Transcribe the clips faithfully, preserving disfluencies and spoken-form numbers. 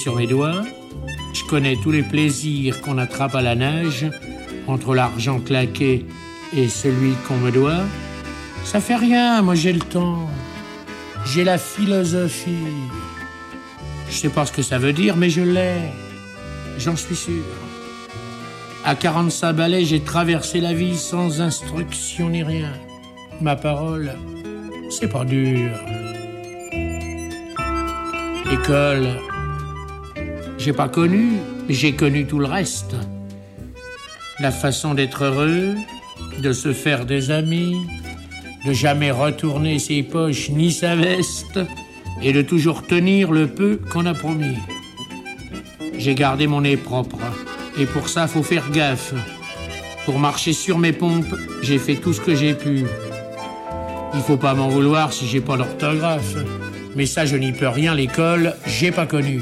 sur mes doigts. Je connais tous les plaisirs qu'on attrape à la nage, entre l'argent claqué et celui qu'on me doit. Ça fait rien, moi j'ai le temps. J'ai la philosophie. Je sais pas ce que ça veut dire, mais je l'ai. J'en suis sûr. À quarante-cinq balais, j'ai traversé la vie sans instruction ni rien. Ma parole, c'est pas dur. École, j'ai pas connu, mais j'ai connu tout le reste. La façon d'être heureux, de se faire des amis, de jamais retourner ses poches ni sa veste, et de toujours tenir le peu qu'on a promis. J'ai gardé mon nez propre, et pour ça, faut faire gaffe. Pour marcher sur mes pompes, j'ai fait tout ce que j'ai pu. Il faut pas m'en vouloir si j'ai pas l'orthographe. Mais ça, je n'y peux rien, l'école, j'ai pas connu.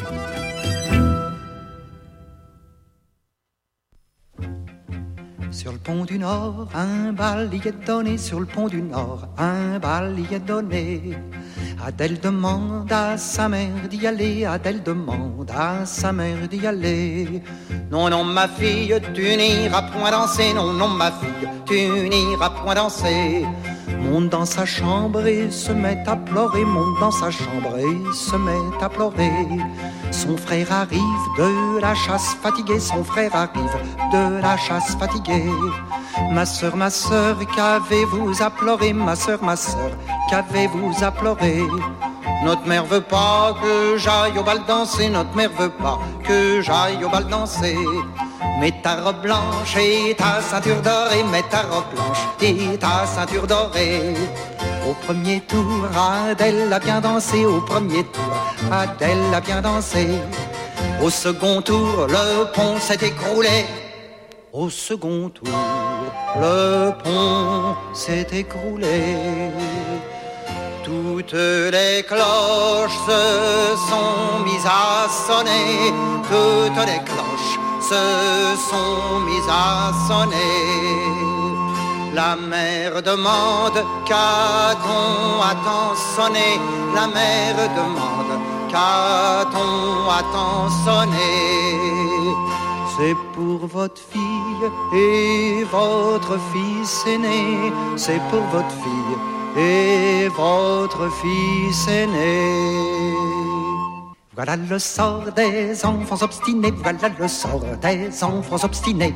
Sur le pont du Nord, un bal y est donné. Sur le pont du Nord, un bal y est donné. Adèle demande à sa mère d'y aller. Adèle demande à sa mère d'y aller. Non, non, ma fille, tu n'iras point danser. Non, non, ma fille, tu n'iras point danser. Monte dans sa chambre et se met à pleurer. Monte dans sa chambre et se met à pleurer. Son frère arrive de la chasse fatigué. Son frère arrive de la chasse fatigué. Ma sœur, ma sœur, qu'avez-vous à pleurer? Ma sœur, ma sœur, qu'avez-vous à pleurer? Notre mère veut pas que j'aille au bal danser. Notre mère veut pas que j'aille au bal danser. Mets ta robe blanche et ta ceinture dorée. Mets ta robe blanche et ta ceinture dorée. Au premier tour, Adèle a bien dansé. Au premier tour, Adèle a bien dansé. Au second tour, le pont s'est écroulé. Au second tour, le pont s'est écroulé. Toutes les cloches se sont mises à sonner. Toutes les cloches se sont mises à sonner. La mère demande qu'a-t-on à tant sonné. La mère demande qu'a-t-on à tant sonné. C'est pour votre fille et votre fils aîné. C'est pour votre fille et votre fils aîné. Voilà le sort des enfants obstinés. Voilà le sort des enfants obstinés.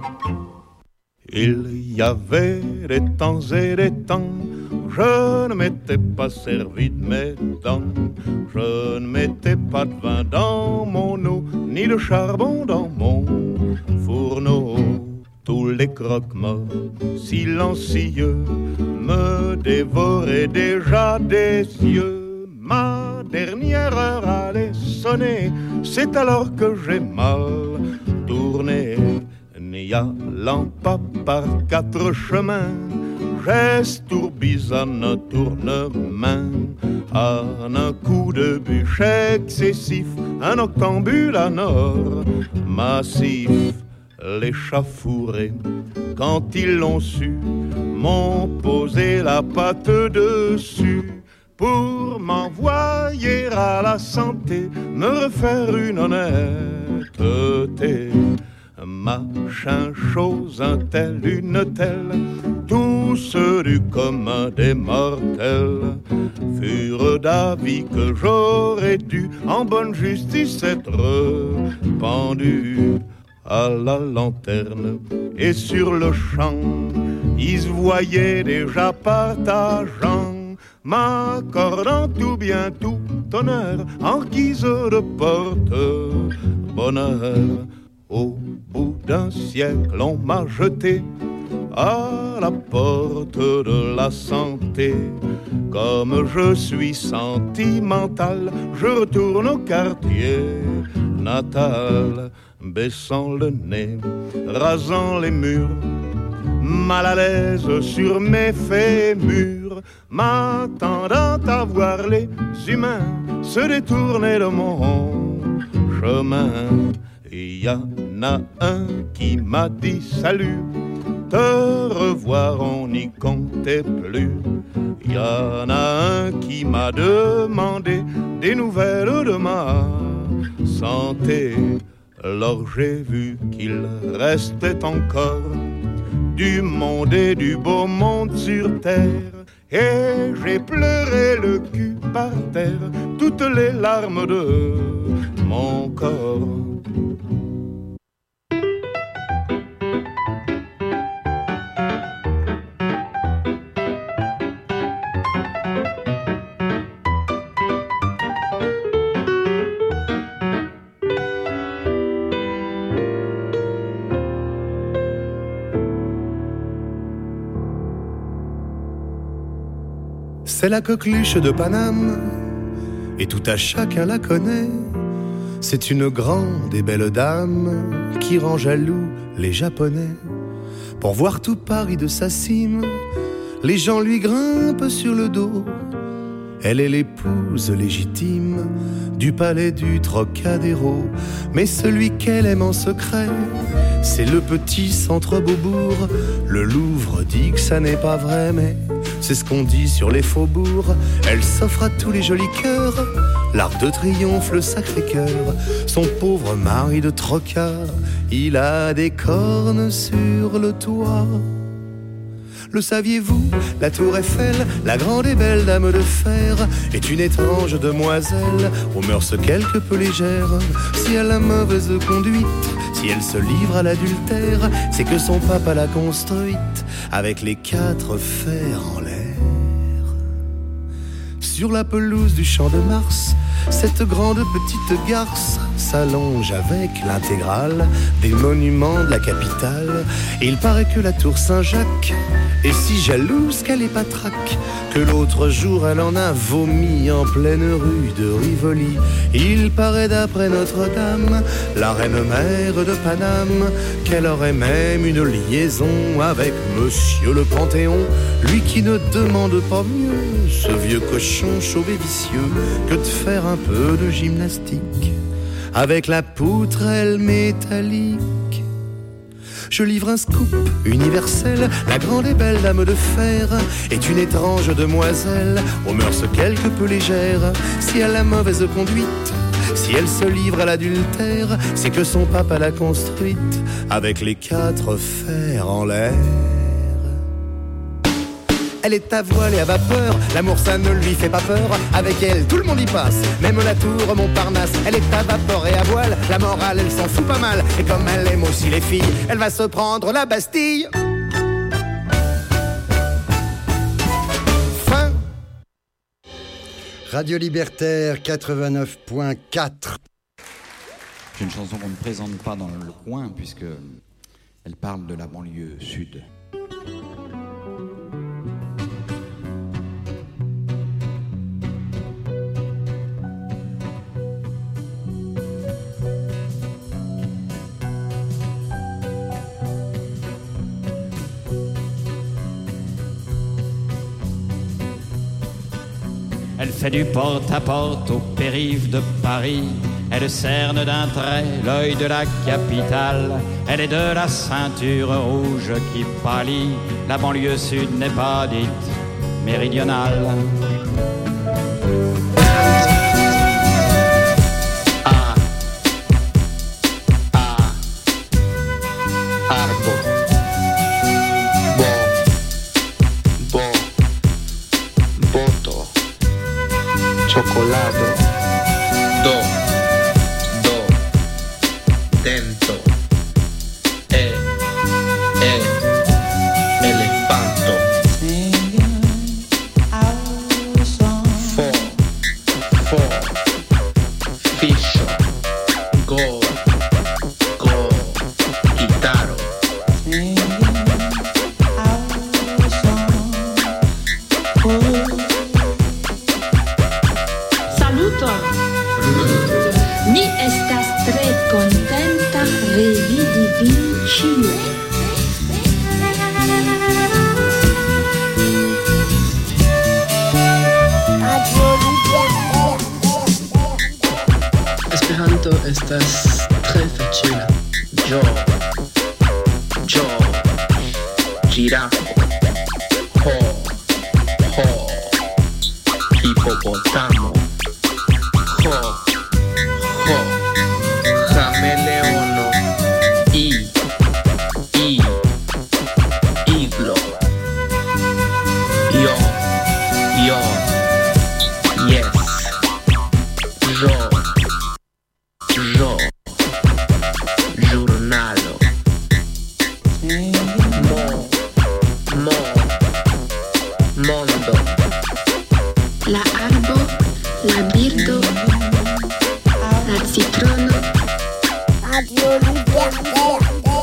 Il y avait des temps et des temps, je ne m'étais pas servi de mes dents. Je ne mettais pas de vin dans mon eau, ni de charbon dans mon fourneau. Tous les croque-morts silencieux me dévoraient déjà des yeux. Ma dernière heure allait sonner, c'est alors que j'ai mal tourné. N'y allant pas par quatre chemins, j'estourbisonne tourne-main. En un coup de bûche excessif, un octambule à nord massif. Les chats fourrés, quand ils l'ont su, m'ont posé la patte dessus pour m'envoyer à la santé, me refaire une honnêteté. Machin, chose, un tel, une telle, tous du commun des mortels furent d'avis que j'aurais dû en bonne justice être pendu à la lanterne. Et sur le champ, ils se voyaient déjà partageant, m'accordant tout bien tout honneur en guise de porte-bonheur. Au bout d'un siècle, on m'a jeté à la porte de la santé. Comme je suis sentimental, je retourne au quartier natal, baissant le nez, rasant les murs, mal à l'aise sur mes fémurs, m'attendant à voir les humains se détourner de mon chemin. Il y en a un qui m'a dit salut, te revoir on n'y comptait plus. Il y en a un qui m'a demandé des nouvelles de ma santé. Alors j'ai vu qu'il restait encore du monde et du beau monde sur terre. Et j'ai pleuré le cul par terre, toutes les larmes de mon corps. C'est la coqueluche de Paname, et tout à chacun la connaît. C'est une grande et belle dame qui rend jaloux les Japonais. Pour voir tout Paris de sa cime, les gens lui grimpent sur le dos. Elle est l'épouse légitime du palais du Trocadéro. Mais celui qu'elle aime en secret, c'est le petit centre Beaubourg. Le Louvre dit que ça n'est pas vrai, mais c'est ce qu'on dit sur les faubourgs. Elle s'offre à tous les jolis cœurs, l'Arc de Triomphe, le Sacré-Cœur. Son pauvre mari de trocard, il a des cornes sur le toit. Le saviez-vous, la tour Eiffel, la grande et belle dame de fer, est une étrange demoiselle aux mœurs quelque peu légères. Si elle a mauvaise conduite, si elle se livre à l'adultère, c'est que son papa l'a construite avec les quatre fers en l'air. Sur la pelouse du Champ de Mars, cette grande petite garce s'allonge avec l'intégrale des monuments de la capitale. Il paraît que la tour Saint-Jacques est si jalouse qu'elle est patraque, que l'autre jour elle en a vomi en pleine rue de Rivoli. Il paraît d'après Notre-Dame, la reine mère de Paname, qu'elle aurait même une liaison avec Monsieur le Panthéon. Lui qui ne demande pas mieux, ce vieux cochon chauve et vicieux, que de faire un peu de gymnastique avec la poutrelle métallique. Je livre un scoop universel, la grande et belle dame de fer est une étrange demoiselle aux mœurs quelque peu légères. Si elle a mauvaise conduite, si elle se livre à l'adultère, c'est que son papa l'a construite avec les quatre fers en l'air. Elle est à voile et à vapeur, l'amour ça ne lui fait pas peur. Avec elle, tout le monde y passe, même la tour Montparnasse. Elle est à vapeur et à voile, la morale elle s'en fout pas mal. Et comme elle aime aussi les filles, elle va se prendre la Bastille. Fin. Radio Libertaire quatre-vingt-neuf point quatre. C'est une chanson qu'on ne présente pas dans le coin puisque elle parle de la banlieue sud. Elle fait du porte-à-porte aux périphes de Paris. Elle cerne d'un trait l'œil de la capitale. Elle est de la ceinture rouge qui pâlit. La banlieue sud n'est pas dite méridionale. A, A, arbo, bo, bo, boto, cioccolato, do, do, dento, e, e, elefanto, fo, fo, fiscio, go, go, chitarro, Saluto! Mi estas tre contenta revidi vin ĉiuj. Esperanto estas tre facila. yo, yo, girafo, ho, ho, hipopotamo, ho, ho, Radio Libertaire.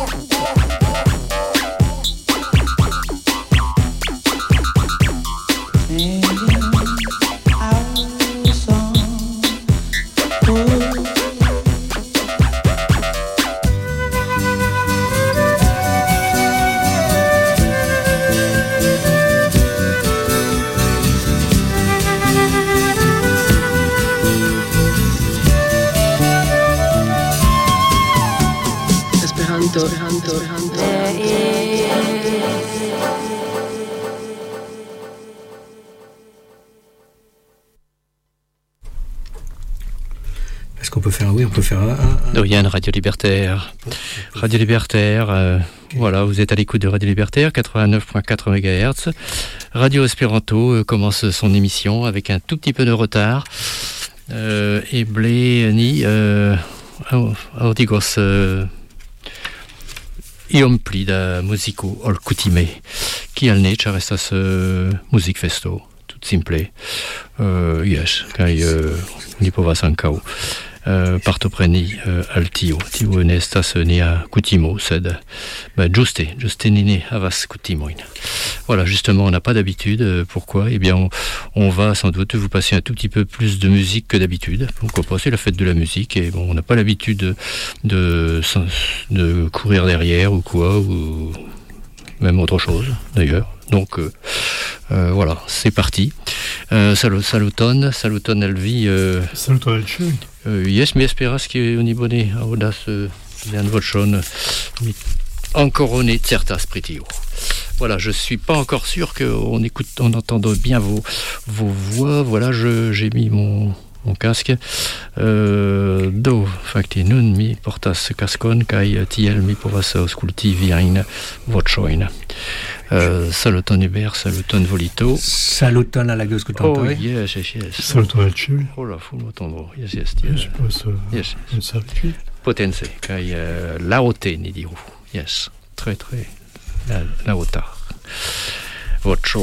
Esperanto, Esperanto, Esperanto. Est-ce qu'on peut faire, oui, on peut faire un... un... Dorian, Radio Libertaire. Radio Libertaire, euh, okay. Voilà, vous êtes à l'écoute de Radio Libertaire, quatre-vingt-neuf virgule quatre mégahertz. Radio Espéranto euh, commence son émission avec un tout petit peu de retard. Euh, et blé, ni, euh, audigos, euh, iom pli da muziko ol kutime, kial ne, ĉar estas uh, muzikfesto, tut simple. Uh, yes, kaj uh, ni povas ankaŭ uh, partopreni uh, al tio. Tio ne estas nia kutimo, sed bah, ĝuste, ĝuste ni ne havas kutimojn. Voilà, justement, on n'a pas d'habitude. Pourquoi ? Eh bien, on, on va sans doute vous passer un tout petit peu plus de musique que d'habitude. Pourquoi pas ? C'est la fête de la musique et bon, on n'a pas l'habitude de, de, de courir derrière ou quoi, ou même autre chose d'ailleurs. Donc euh, euh, voilà, c'est parti. Uh, salut, saluton, saluton al vi. Uh, saluton al ĉiuj. Uh, yes, mi esperas ke oni bone aŭdas uh, vian voĉon. Mi ankoraŭ ne certas pri tio. Voilà, je suis pas encore sûr qu'on écoute, on entend bien vos, vos voix. Voilà, je, j'ai mis mon, mon casque. Euh, do, fakti, nun mi portas kaskon, kaj tiel mi povas aŭskulti viajn voĉojn. Uh, saluton Hubert, saluton Volito. Saluton à la aŭskultantoj. Oh, yes, yes, yes. Saluton al ĉiuj. Oh la fumo tondro. Yes, yes, yes. Je pense uh, yes, yes. Potence, kaj uh, laŭte ni diru. Yes, très, très. La, la hauteur. Voĉo.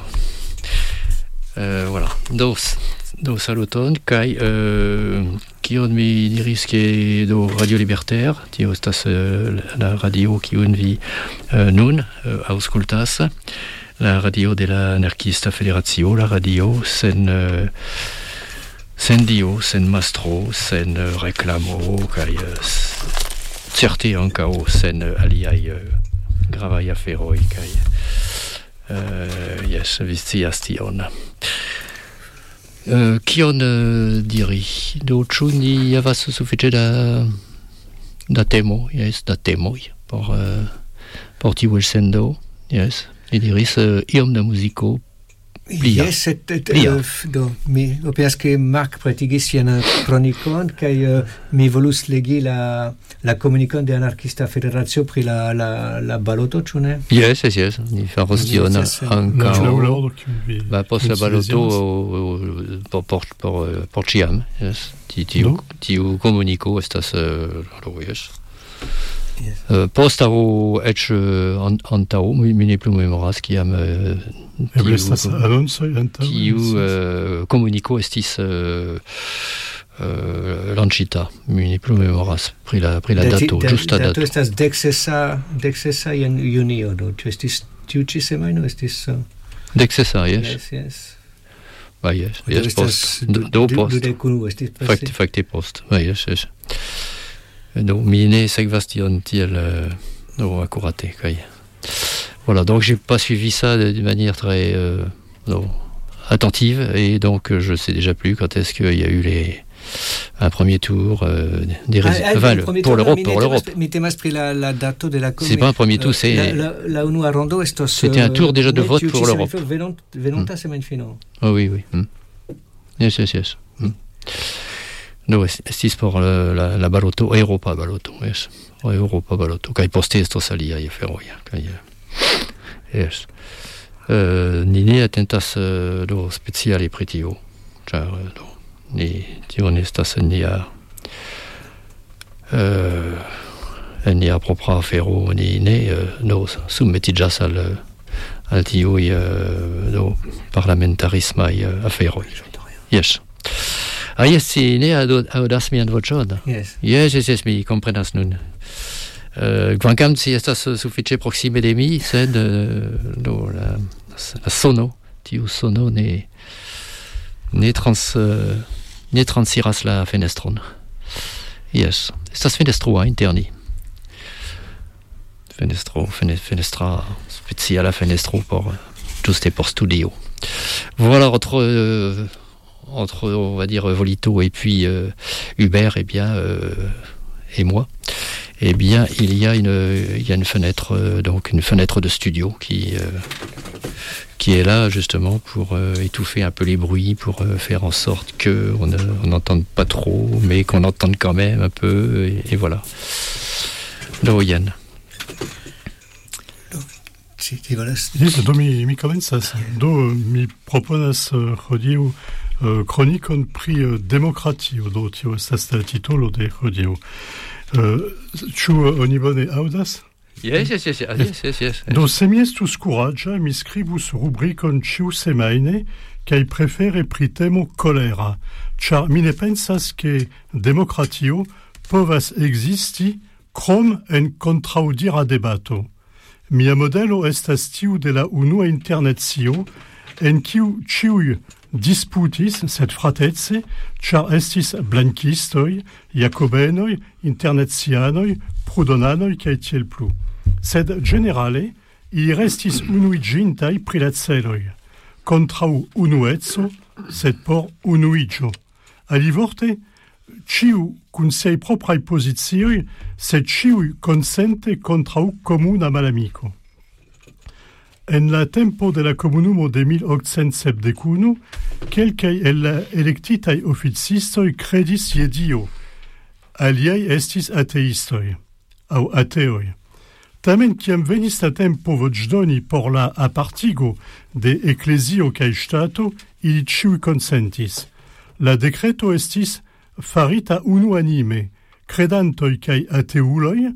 Euh, voilà. Do, do saluton kaj euh, kion mi diris ke do Radio Libertaire, tio estas euh, la radio kiun vi euh, nun euh, aŭskultas, la radio de la Anarkista Federacio, la radio sen euh, sen dio, sen mastro, sen euh, reklamo kaj euh, certe ankaŭ sen euh, aliaj euh, gravaj aferoj kaj uh, yes, vi scias tion. Uh, kion uh, diri? Do ĉu ni havas sufiĉe da da temo, yes, da temoj por uh, por tiu elsendo, yes, ni diris uh, iom da muziko. Plia. Yes, et, et, uh, do, mi opinias ke Marc pratigis sian kronikon kaj uh, mi volus legi la la komunikon de Anarkista Federacio pri la la la baloto, ĉu ne? Yes, yes, yes. Ni faros tion ankaŭ. Ba post la baloto por por por por ĉiam. Yes. Tiu tiu komuniko estas uh, yes. Yes. Uh, post aŭ eĉ uh, antaŭ mi, mi ne plu memoras kiam uh, tiu uh, komuniko estis uh, uh, lancita. Mi ne plu memoras pri la pri la dato, ĝusta dato. Dato estas deksesa deksesa en junio, do ĉu estis tiu ĉi semajno estis uh... deksesa, yes. Yes, yes. Ba, yes, yes, post. Do post. Fakte, fakte post. Ba, yes, yes. Do, mi ne sekvas tion tiel euh, no, akurate, kaj. Voilà, donc j'ai pas suivi ça de, de manière très euh, no, attentive, et donc je sais déjà plus quand est-ce qu'il y a eu les un premier tour euh, des résultats. Ah, enfin, le, pour l'Europe, pour l'Europe. Mi temas pri la, la dato de la commune. C'est pas un premier tour, c'est la, la, la unua rondo estos. C'était un tour déjà de vote pour l'Europe. Venonta mm. semainfino. Ah oui, oui. Mm. Yes, yes, yes. Mm. No, estis por la, la, la baloto, Europa baloto, yes. Europa baloto, kaj poste estos aliaj aferoj, kaj yes. Uh, ni ne atentas uh, do speciale pri tio, ĉar uh, do ni tio ne estas en nia uh, en nia propra afero, ni ne uh, do submetiĝas al al tiuj uh, do parlamentarismaj uh, aferoj. Yes. Ah, yes, si ne audas mi an voĉon. Yes. Yes, yes, yes, mi komprenas nun. Uh, kvankam ci estas sufiĉe proksime de mi, sed uh, do, la, la sono, tiu sono ne ne trans uh, ne transiras la fenestron. Yes, estas fenestrua inter ni. Fenestro, fene, fenestra speciala fenestro por juste por studio. Voilà, entre euh, entre on va dire Volito et puis euh, Hubert, eh bien euh, et moi, eh bien il y a une il y a une fenêtre euh, donc une fenêtre de studio qui euh, qui est là justement pour euh, étouffer un peu les bruits, pour euh, faire en sorte que on n'entende pas trop, mais qu'on entende quand même un peu, et, et voilà. Do Yann. Si ti volas. Yes, do mi, mi komencas. Do mi proponas uh, hodiaŭ uh, kronikon pri uh, demokratio. Do tio estas la titolo de hodiaŭ. Uh, ĉu oni bone aŭdas? Yes, yes, yes, yes, yes, yes. Do se mi estus kuraĝa, mi skribus rubrikon ĉiusemajne kaj prefere pri temo kolera, ĉar mi ne pensas ke demokratio povas ekzisti krom en kontraŭdira debato. Mia modelo estas tiu de la unua internacio, en kiu ĉiuj disputis, sed fratece, ĉar estis blankistoj, jakobenoj, internacianoj, prudonanoj kaj tiel plu. Sed ĝenerale ili restis unuiĝintaj pri la celoj, kontraŭ unueco, sed por unuiĝo. Alivorte, ĉiu kun siaj propraj pozicioj, sed ĉiuj konsente kontraŭ komuna malamiko. En la tempo de la komunumo de mil okcent sepdek unu, kelkaj el la elektitaj oficistoj kredis je Dio, aliaj estis ateistoj aŭ ateoj. Tamen kiam venis la tempo voĉdoni por la apartigo de eklezio kaj ŝtato, ili ĉiuj konsentis. La dekreto estis farita unuanime, credantoj kaj ateuloj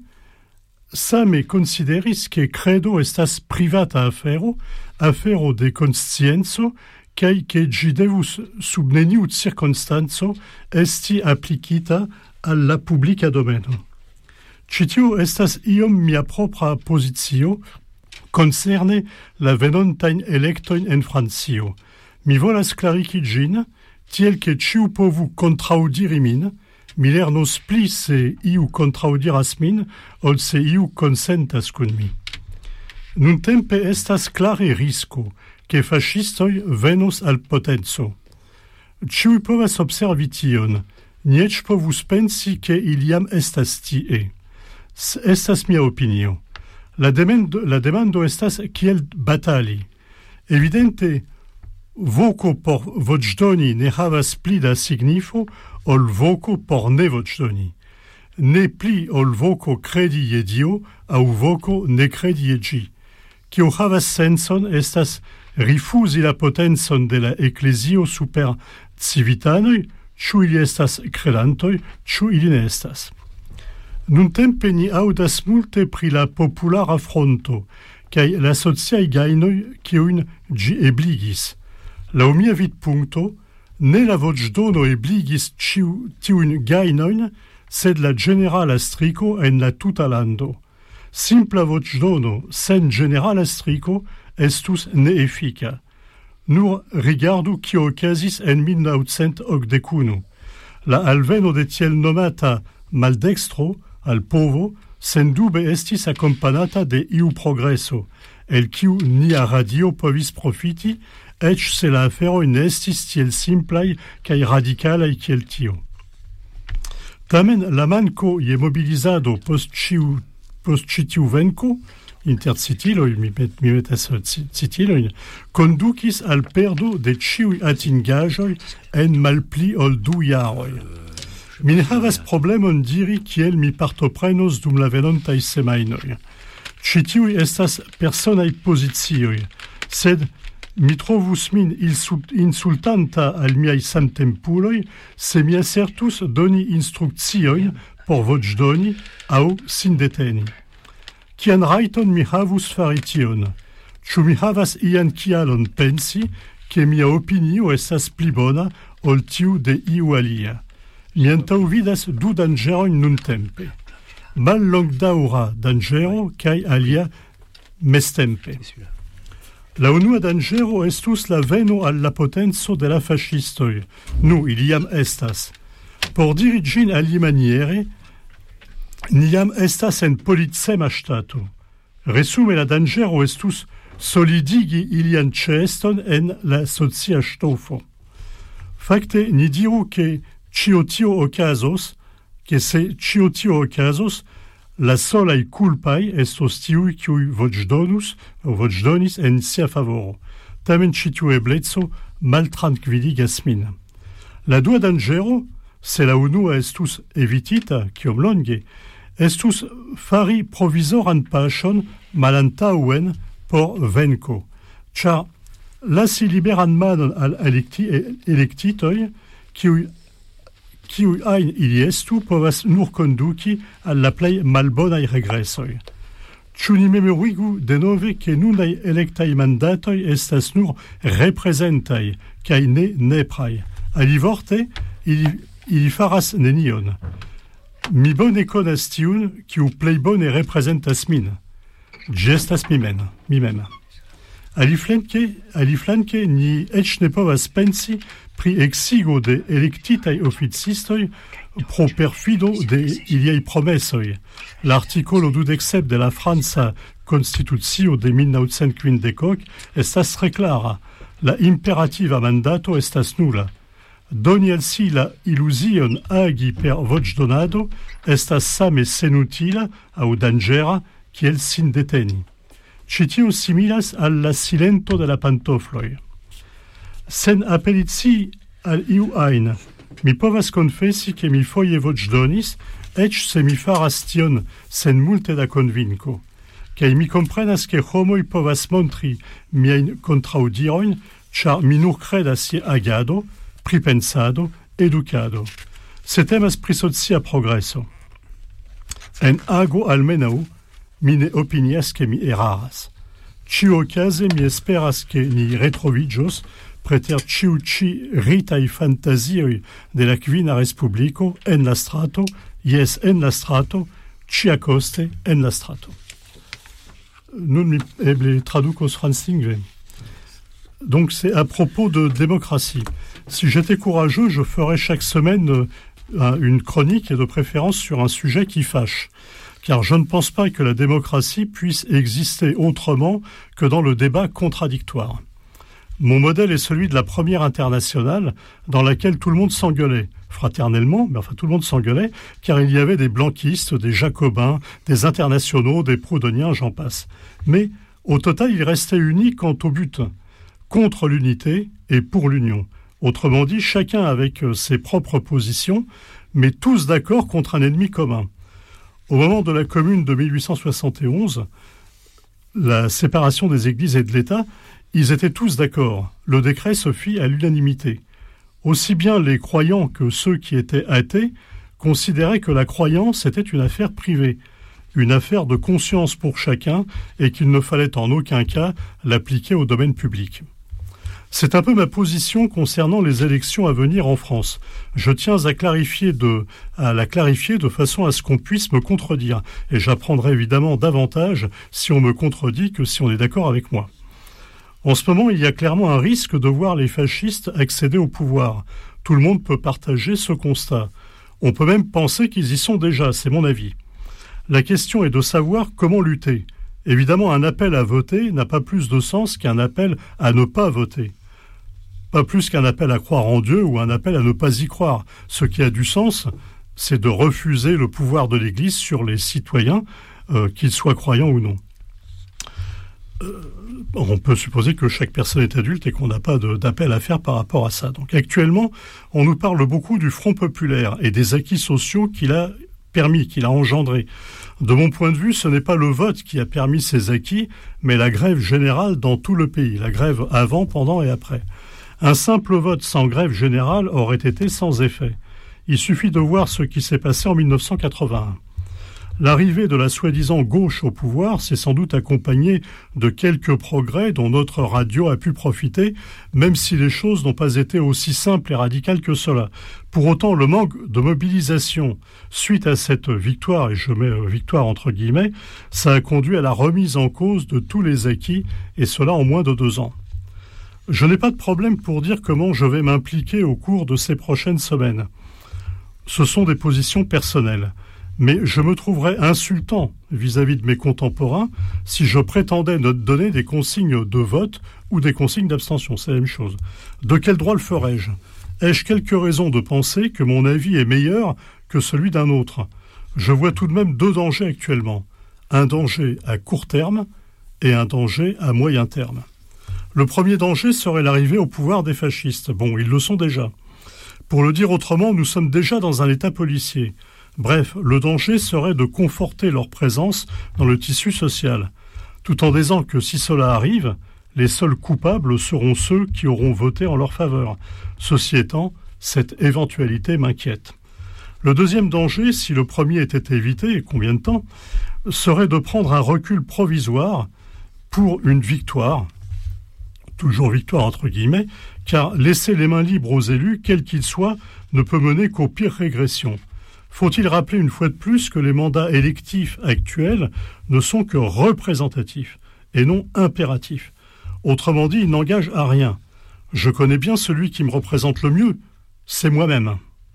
same consideris ke credo estas privata afero, afero de konscienco, kaj ke ĝi devus sub neniu cirkonstanco esti aplikita al la publika domeno. Ĉi tiu estas iom mia propra pozicio koncerne la venontajn elektojn en Francio. Mi volas klarigi ĝin, tiel ke ĉiu povu kontraŭdiri min, mi lernos pli se iu kontraŭdiras min, ol se iu konsentas kun mi. Nuntempe estas klare risko, ke faŝistoj venos al potenco. Ĉiuj povas observi tion, ni eĉ povus pensi, ke ili jam estas tie. Estas mia opinio. La demando, la demando estas kiel batali. Evidente, voco por voĉdoni ne havas pli da signifo ol voco por ne voĉdoni. Ne pli ol voco kredi je Dio aŭ voco ne kredi je ĝi. Kio havas sencon estas rifuzi la potencon de la eklezio super civitanoj, ĉu ili estas kredantoj, ĉu ili ne estas. Nuntempe ni aŭdas multe pri la populara fronto kaj la sociaj gajnoj kiujn ĝi ebligis. Laŭ mia vidpunkto, ne la voĉdono ebligis ĉiu tiujn gajnojn, sed la ĝenerala striko en la tuta lando. Simpla voĉdono sen ĝenerala striko estus neefika. Nur rigardu kio okazis en mil naŭcent okdek unu. La alveno de tiel nomata maldekstro al povo sendube estis akompanata de iu progreso, el kiu nia radio povis profiti, eĉ se la aferoj ne estis tiel simplaj kaj radikalaj kiel tio. Tamen la manko je mobilizado post ĉiu post ĉi tiu venko, inter citiloj, mi, met, mi metas citilojn, kondukis al perdo de ĉiuj atingaĵoj en malpli ol du jaroj. Mi ne havas problemon diri kiel mi partoprenos dum la venontaj semajnoj. Ĉi tiuj estas personaj pozicioj, sed mi trovus min insultanta al miaj samtempuloj, se mi asertus doni instrukciojn por voĉdoni aŭ sindeteni. Kian rajton mi havus fari tion? Ĉu mi havas ian kialon pensi, ke mia opinio estas pli bona ol tiu de iu alia. Mi antau vidas du dangerojn nuntempe. Mallongdaŭra danĝero kaj alia meztempe. La unua danĝero estus la veno al la potenco de la faŝistoj. Nu, ili jam estas. Por diri ĝin alimaniere, ni jam estas en policema ŝtato. Resume la danĝero estus solidigi ilian ĉeeston en la socia ŝtofo. Fakte, ni diru ke ĉio tio okazos, ke se ĉio tio okazos, la solaj kulpaj estos tiuj, kiuj voĉdonus aŭ voĉdonis en sia favoro. Tamen ĉi tiu ebleco maltrankviligas min. La dua danĝero, se la unua estus evitita, kiom longe, estus fari provizoran paŝon malantaŭen por venko, ĉar lasi liberan manon al elekti, elektitoj, kiuj kiuj ajn ili estu, povas nur konduki al la plej malbonaj regresoj. Ĉu ni memorigu denove ke nunaj elektaj mandatoj estas nur reprezentaj kaj ne nepraj. Alivorte, ili, ili faras nenion. Mi bone konas tiun, kiu plej bone reprezentas min. Ĝi estas mi mem, mi mem. Aliflanke, aliflanke ni eĉ ne povas pensi pri exigo de electitaj oficistoj pro perfido de iliaj promesoj. L'artikolo dudek sep de la franca konstitucio de mil naŭcent kvindek estas tre klara. La imperativa mandato estas nula. Doni al si la iluzion agi per voĉdonado estas same senutila aŭ danĝera kiel sin deteni. Ĉi tio similas al la silento de la pantofloj. Sen apelici al iu ajn, mi povas konfesi ke mi foje voĉdonis, eĉ se mi faras tion sen multe da konvinko, kaj mi komprenas ke homoj povas montri miajn kontraŭdirojn, ĉar mi nur kredas je agado, pripensado, edukado. Se temas pri socia progreso. En ago almenaŭ, mi ne opinias ke mi eraras. Ĉiuokaze mi esperas ke ni retroviĝos preter ĉiu ĉi ritaj fantazioj de la kvina respubliko en la strato, jes en la strato, ĉiakoste en la strato. Nun mi eble tradukos franclingve. Donc c'est à propos de démocratie. Si j'étais courageux, je ferais chaque semaine une chronique et de préférence sur un sujet qui fâche. Car je ne pense pas que la démocratie puisse exister autrement que dans le débat contradictoire. Mon modèle est celui de la première internationale, dans laquelle tout le monde s'engueulait, fraternellement, mais enfin tout le monde s'engueulait, car il y avait des blanquistes, des jacobins, des internationaux, des proudhoniens, j'en passe. Mais au total, ils restaient unis quant au but, contre l'unité et pour l'union. Autrement dit, chacun avec ses propres positions, mais tous d'accord contre un ennemi commun. Au moment de la Commune de mille huit cent soixante et onze, la séparation des églises et de l'État, ils étaient tous d'accord. Le décret se fit à l'unanimité. Aussi bien les croyants que ceux qui étaient athées considéraient que la croyance était une affaire privée, une affaire de conscience pour chacun et qu'il ne fallait en aucun cas l'appliquer au domaine public. C'est un peu ma position concernant les élections à venir en France. Je tiens à clarifier de, à la clarifier de façon à ce qu'on puisse me contredire. Et j'apprendrai évidemment davantage si on me contredit que si on est d'accord avec moi. En ce moment, il y a clairement un risque de voir les fascistes accéder au pouvoir. Tout le monde peut partager ce constat. On peut même penser qu'ils y sont déjà, c'est mon avis. La question est de savoir comment lutter. Évidemment, un appel à voter n'a pas plus de sens qu'un appel à ne pas voter. Pas plus qu'un appel à croire en Dieu ou un appel à ne pas y croire. Ce qui a du sens, c'est de refuser le pouvoir de l'Église sur les citoyens, euh, qu'ils soient croyants ou non. Euh, on peut supposer que chaque personne est adulte et qu'on n'a pas de, d'appel à faire par rapport à ça. Donc actuellement, on nous parle beaucoup du Front populaire et des acquis sociaux qu'il a permis, qu'il a engendré. De mon point de vue, ce n'est pas le vote qui a permis ces acquis, mais la grève générale dans tout le pays, la grève avant, pendant et après. Un simple vote sans grève générale aurait été sans effet. Il suffit de voir ce qui s'est passé en mille neuf cent quatre-vingt-un. L'arrivée de la soi-disant gauche au pouvoir s'est sans doute accompagnée de quelques progrès dont notre radio a pu profiter, même si les choses n'ont pas été aussi simples et radicales que cela. Pour autant, le manque de mobilisation suite à cette victoire, et je mets victoire entre guillemets, ça a conduit à la remise en cause de tous les acquis, et cela en moins de deux ans. Je n'ai pas de problème pour dire comment je vais m'impliquer au cours de ces prochaines semaines. Ce sont des positions personnelles. Mais je me trouverais insultant vis-à-vis de mes contemporains si je prétendais ne donner des consignes de vote ou des consignes d'abstention. C'est la même chose. De quel droit le ferais-je ? Ai-je quelques raisons de penser que mon avis est meilleur que celui d'un autre ? Je vois tout de même deux dangers actuellement. Un danger à court terme et un danger à moyen terme. Le premier danger serait l'arrivée au pouvoir des fascistes. Bon, ils le sont déjà. Pour le dire autrement, nous sommes déjà dans un état policier. Bref, le danger serait de conforter leur présence dans le tissu social, tout en disant que si cela arrive, les seuls coupables seront ceux qui auront voté en leur faveur. Ceci étant, cette éventualité m'inquiète. Le deuxième danger, si le premier était évité, et combien de temps, serait de prendre un recul provisoire pour une victoire, toujours victoire entre guillemets, car laisser les mains libres aux élus, quels qu'ils soient, ne peut mener qu'aux pires régressions. Faut-il rappeler une fois de plus que les mandats électifs actuels ne sont que représentatifs et non impératifs. Autrement dit, ils n'engagent à rien. Je connais bien celui qui me représente le mieux, c'est moi-même.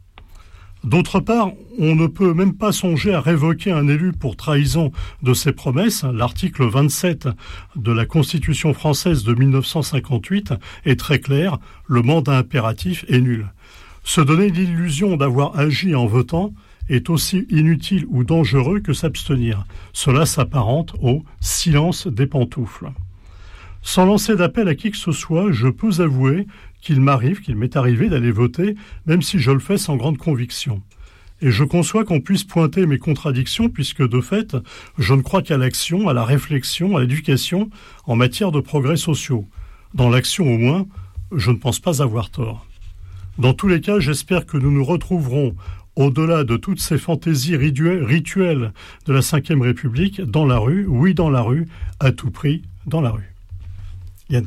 D'autre part, on ne peut même pas songer à révoquer un élu pour trahison de ses promesses. L'article vingt-sept de la Constitution française de mille neuf cent cinquante-huit est très clair, le mandat impératif est nul. Se donner l'illusion d'avoir agi en votant est aussi inutile ou dangereux que s'abstenir. Cela s'apparente au silence des pantoufles. Sans lancer d'appel à qui que ce soit, je peux avouer qu'il m'arrive, qu'il m'est arrivé d'aller voter, même si je le fais sans grande conviction. Et je conçois qu'on puisse pointer mes contradictions, puisque de fait, je ne crois qu'à l'action, à la réflexion, à l'éducation, en matière de progrès sociaux. Dans l'action au moins, je ne pense pas avoir tort. Dans tous les cas, j'espère que nous nous retrouverons, au-delà de toutes ces fantaisies rituelles de la cinquième République, dans la rue, oui dans la rue, à tout prix dans la rue. Yann.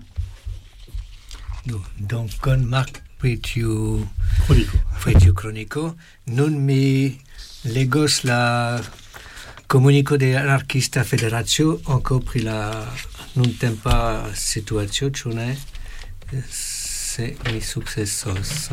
Donc, con Marc Pretiu Pretiu Chronico, nun mi legos la comunico de Anarchista Federatio anco pri la nuntempa situacio, ĉu ne? Se mi sukcesos.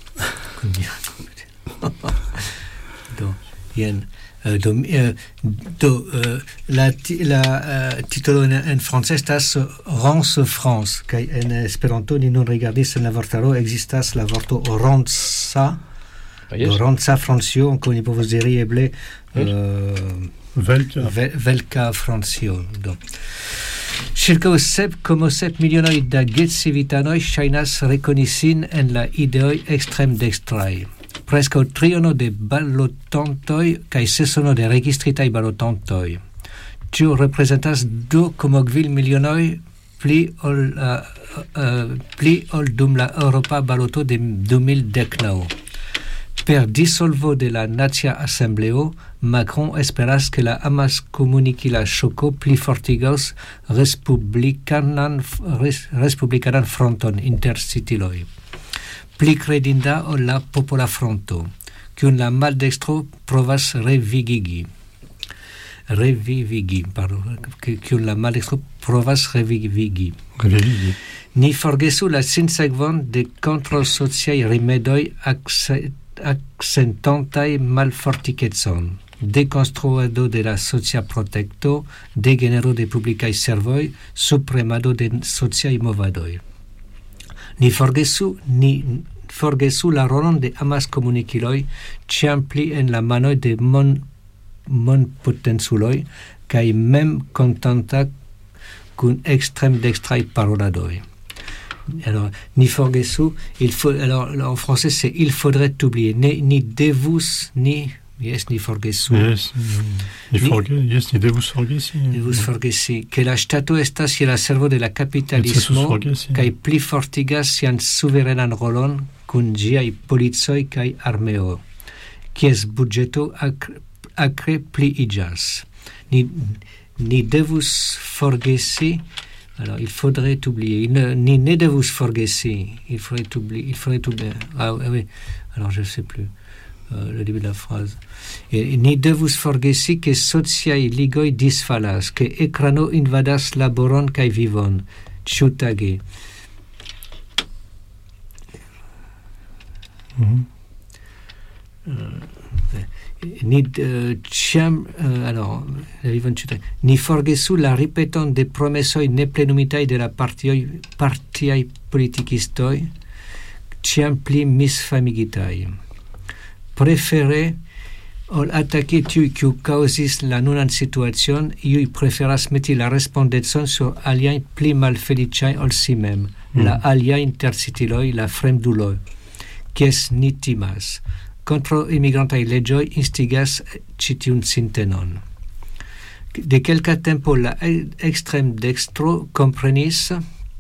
Do, jen. Do, do la, la uh, titolo en, en francés estas Rance France, kaj en Esperanto ni nun rigardis en la vortaro ekzistas la vorto Ronca, do Ronca Francio, ankaŭ ni povos diri eble uh, Velka ve, Velka Francio. Do circa sep komo sep milionoj da getcivitanoj ŝajnas rekoni sin en la ideoj ekstrem-dekstraj. Presque triono de balotantoj kaj sesono de registritaj balotantoj. Tio reprezentas du komo kvin milionoj pli ol uh, uh, pli ol dum la Eŭropa baloto de du mil deknaŭ. Per dissolvo de la Nacia Asembleo, Macron esperas ke la amaskomunikila ŝoko pli fortigos respublikanan res, respublikanan fronton inter citiloj. Pli credinda ol la popola fronto, kiun la maldekstro provas revigigi. Revivigi, pardon, kiun la maldekstro provas revivigi. Revivigi. Ni forgesu la sinsekvon de kontrolsociaj rimedoj akcentantaj malfortikecon, dekonstruado de la socia protekto, degenero de publikaj servoj, supremado de sociaj movadoj. Ni forgesu, ni forgesu la rolon de amaskomunikiloj ĉiam pli en la manoj de mon monpotenculoj kaj mem kontanta kun ekstrem-dekstraj paroladoj. Alors, ni forgesu, il faut, alors, en français, c'est il faudrait oublier. Ni, ni devus, ni, yes, ni forgesu. Yes, ni, forge, yes, ni devus forgesi. Devus forgesi. Che la Stato estas je la servo de la kapitalismo kaj pli fortigas sian suverenan rolon kun ĝiaj policoj kaj armeo, kies budĝeto ak- acre pli ijas. Ni, ni devus forgesi, alors il faudrait oublier, ne, ni ne devus forgesi, il faudrait oublier, il faudrait oublier, ah oui, alors je ne sais plus. Euh, le début de la phrase. Et, ni devus forgesi que sociae ligoi disfalas, que ecrano invadas laboron cae vivon, ciutage. Mm-hmm. Euh, ni euh, ciam, euh, alors, vivon ciutage. Ni forgesu la ripeton de promessoi ne plenumitae de la partioi, partiae politicistoi, ciam pli misfamigitai. Préféré ol attaquer tiu qui causis la nunan situation, iui preferas meti la respondetson sur aliai pli malfeliciai ol si mem, mm. la aliai intercitiloi, la fremduloi, quies ni timas. Contro immigrantai legioi instigas citiun sintenon. De quelca tempo la extreme dextro comprenis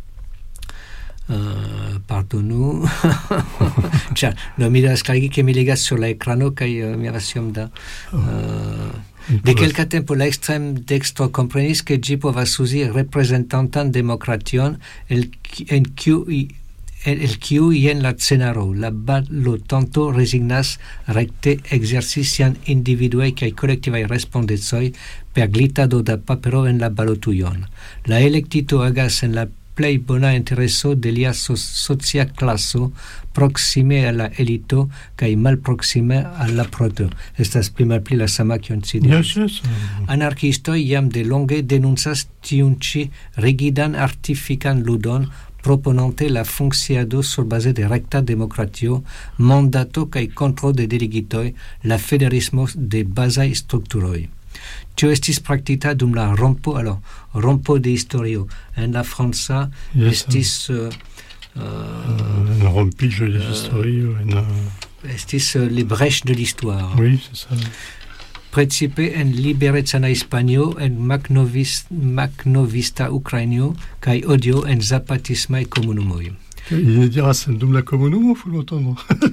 Uh, pardonu cioè no mi da scaricare che mi legas sur la ecrano che uh, mi rasium da uh, de quelca tempo la extreme dextro comprenis che gi povas uzi representantan demokration el en kiu el kiu ien la scenaro la ballo tanto resignas recte exercician individuei kai collectivai respondezoi per glitado da papero en la balotuion la electito agas en la plei bona intereso de lia so- socia classo proxime alla elito kai mal proxime alla proto. Estas pli malpli la sama kion ci diras. Yes, yes. Anarchistoi jam de longe denuncas tiun ci rigidan artifican ludon proponante la funcciado sur base de recta democratio, mandato kai control de delegitoi, la federismo de basai structuroi. Tio estis praktita dum la rompo, alors rompo de historio. En la França yes, estis uh, uh, un rompige de historio, uh, en, uh, estis uh, les brèches de l'histoire. Oui, c'est ça. Precipe en liberecana Hispanio, en Macnovis, Macnovista Ukrainio, kai odio en zapatismai comunumoi. Il dira sen dum la comunumo, faut l'entendre.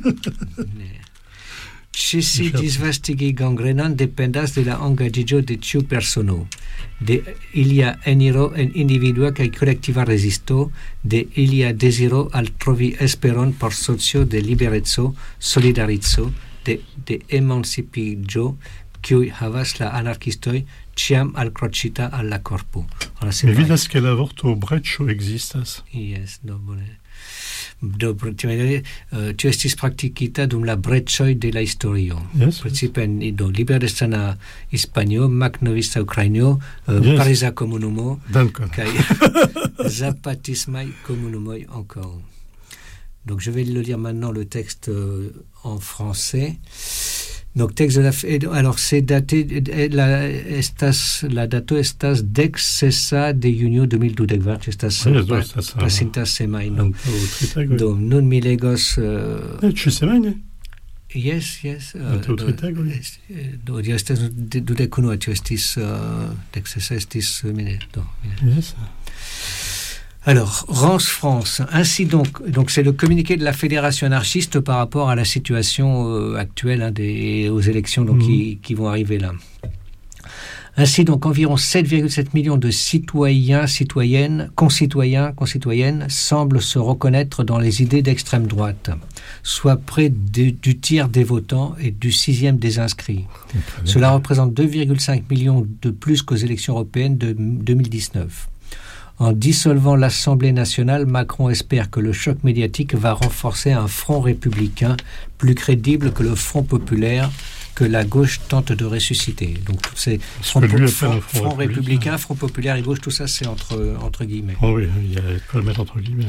Cesi disvastigi gangrenan dependas de la engagigio de tiu persono. De ilia eniro en individua kai collectiva resisto, de ilia desiro al trovi esperon por socio de liberezzo, solidarizo, de, de emancipigio, kiui havas la anarchistoi ciam alcrocita alla corpo. Mi vidas che la vorto breccio existas. Yes, do bone. Do, uh, tio estis praktikita dum la breccioi de la historio. Yes, Principe en do liberestana Hispanio, Macnovista Ukrainio, uh, yes. Parisa comunumo, kai zapatismai comunumoi encore. Donc je vais le lire maintenant le texte euh, en français. Donc texte de la alors c'est daté la estas la dato estas dex sesa de junio deux mille douze estas pasinta semajno do nun mi legos ĉu semajne yes yes do do do estas dudek unu tio estis dex sesa estis minuto yes. Alors, Rance France, ainsi donc, donc c'est le communiqué de la Fédération anarchiste par rapport à la situation euh, actuelle hein, des, aux élections donc, mmh. qui, qui vont arriver là. Ainsi donc, environ sept virgule sept millions de citoyens, citoyennes, concitoyens, concitoyennes semblent se reconnaître dans les idées d'extrême droite, soit près de, du tiers des votants et du sixième des inscrits. Cela représente deux virgule cinq millions de plus qu'aux élections européennes de deux mille dix-neuf. En dissolvant l'Assemblée nationale, Macron espère que le choc médiatique va renforcer un front républicain plus crédible que le front populaire que la gauche tente de ressusciter. Donc tous ces front, front, front, front républicain, front populaire et gauche, tout ça c'est entre, entre guillemets. Oh oui, il y a pas le mettre entre guillemets.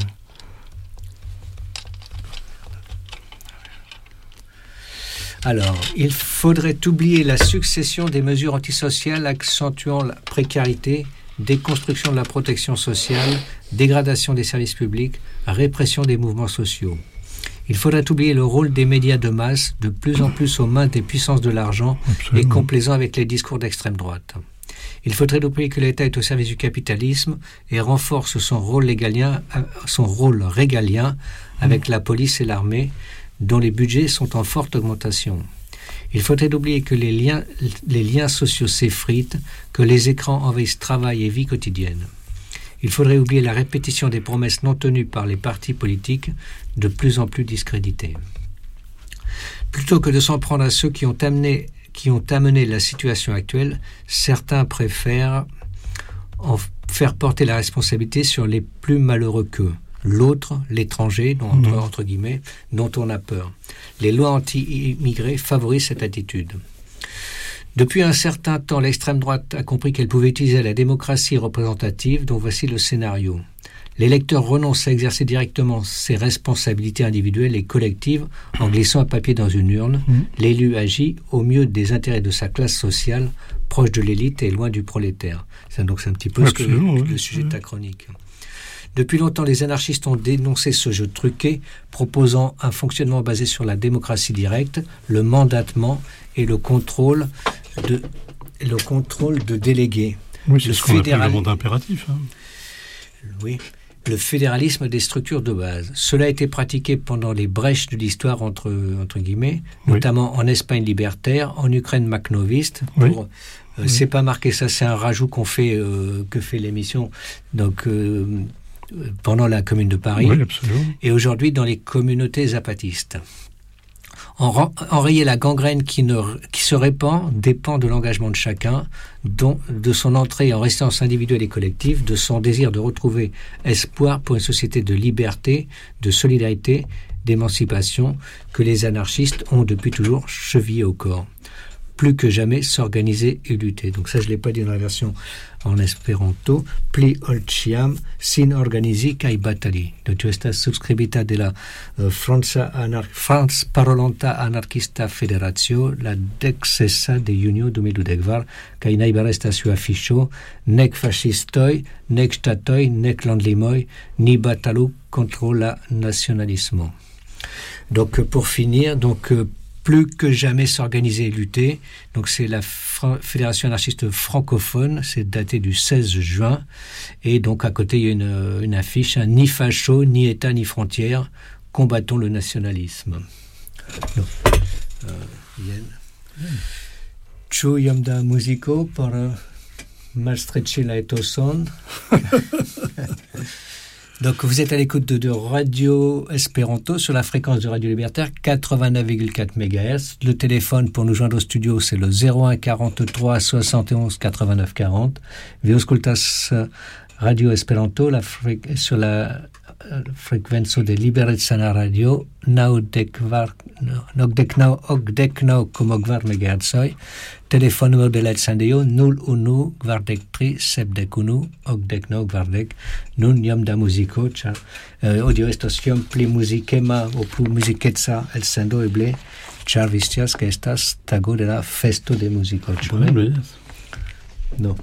Alors, il faudrait oublier la succession des mesures antisociales accentuant la précarité, déconstruction de la protection sociale, dégradation des services publics, répression des mouvements sociaux. Il faudrait oublier le rôle des médias de masse, de plus en plus aux mains des puissances de l'argent. Absolument. Et complaisant avec les discours d'extrême droite. Il faudrait oublier que l'État est au service du capitalisme et renforce son rôle régalien, son rôle régalien avec la police et l'armée, dont les budgets sont en forte augmentation. Il faudrait oublier que les liens, les liens sociaux s'effritent, que les écrans envahissent travail et vie quotidienne. Il faudrait oublier la répétition des promesses non tenues par les partis politiques, de plus en plus discrédités. Plutôt que de s'en prendre à ceux qui ont amené, qui ont amené la situation actuelle, certains préfèrent en faire porter la responsabilité sur les plus malheureux qu'eux. L'autre, l'étranger, dont, entre, mmh. entre guillemets, dont on a peur. Les lois anti-immigrés favorisent cette attitude. Depuis un certain temps, l'extrême droite a compris qu'elle pouvait utiliser la démocratie représentative, dont voici le scénario. L'électeur renonce à exercer directement ses responsabilités individuelles et collectives en glissant un papier dans une urne. Mmh. L'élu agit au mieux des intérêts de sa classe sociale, proche de l'élite et loin du prolétaire. C'est, donc c'est un petit peu ce que, oui. le sujet de ta chronique. Depuis longtemps, les anarchistes ont dénoncé ce jeu truqué, proposant un fonctionnement basé sur la démocratie directe, le mandatement et le contrôle de, le contrôle de délégués. Oui, c'est le ce qu'on fédéral... appelle le monde impératif. Hein. Oui, le fédéralisme des structures de base. Cela a été pratiqué pendant les brèches de l'histoire, entre, entre guillemets, oui. notamment en Espagne libertaire, en Ukraine macnoviste. Pour, oui. euh, oui. C'est pas marqué ça, c'est un rajout qu'on fait, euh, que fait l'émission. Donc... Euh, pendant la Commune de Paris, oui, absolument. Et aujourd'hui dans les communautés zapatistes. En, enrayer la gangrène qui, ne, qui se répand dépend de l'engagement de chacun, dont, de son entrée en résistance individuelle et collective, de son désir de retrouver espoir pour une société de liberté, de solidarité, d'émancipation, que les anarchistes ont depuis toujours chevillé au corps. Plus que jamais s'organiser et lutter. Donc ça, je ne l'ai pas dit dans la version en espéranto. Pli olciam sin organizi kai batali. Donc tu estas subscribita de la uh, Franza anar- France Parolanta Anarchista Federatio la deksesa de junio du mil dudek-kvar kai najbare estas sur afiŝo nek faŝistoj, nek ŝtatoj, nek landlimoj, ni batalu contre la nationalismo. Donc pour finir, donc euh, plus que jamais s'organiser et lutter. Donc c'est la Fra- Fédération anarchiste francophone, c'est daté du seize juin. Et donc à côté, il y a une, une affiche, hein, ni facho, ni État, ni frontières, combattons le nationalisme. Donc, euh, Ĉu iom da muziko por malstreĉi la etoson. Donc vous êtes à l'écoute de, de Radio Espéranto sur la fréquence de Radio Libertaire quatre-vingt-neuf virgule quatre mégahertz. Le téléphone pour nous joindre au studio c'est le zéro un quarante-trois soixante et onze quatre-vingt-neuf quarante. Vi aŭskultas Radio Esperanto la fre- sur la frekvenco de Liberecana Radio naŭdek naŭ koma kvar megahertzoj. Telefon numero de la elsendejo nul unu kvardek tri sepdek unu okdek naŭ kvardek. Nun jam da muziko, ĉar eh, hodiaŭ estos iom pli muzikema aŭ pli muzikeca elsendo eble, ĉar vi scias ke estas tago de la festo de muziko. Ĉu ne? No.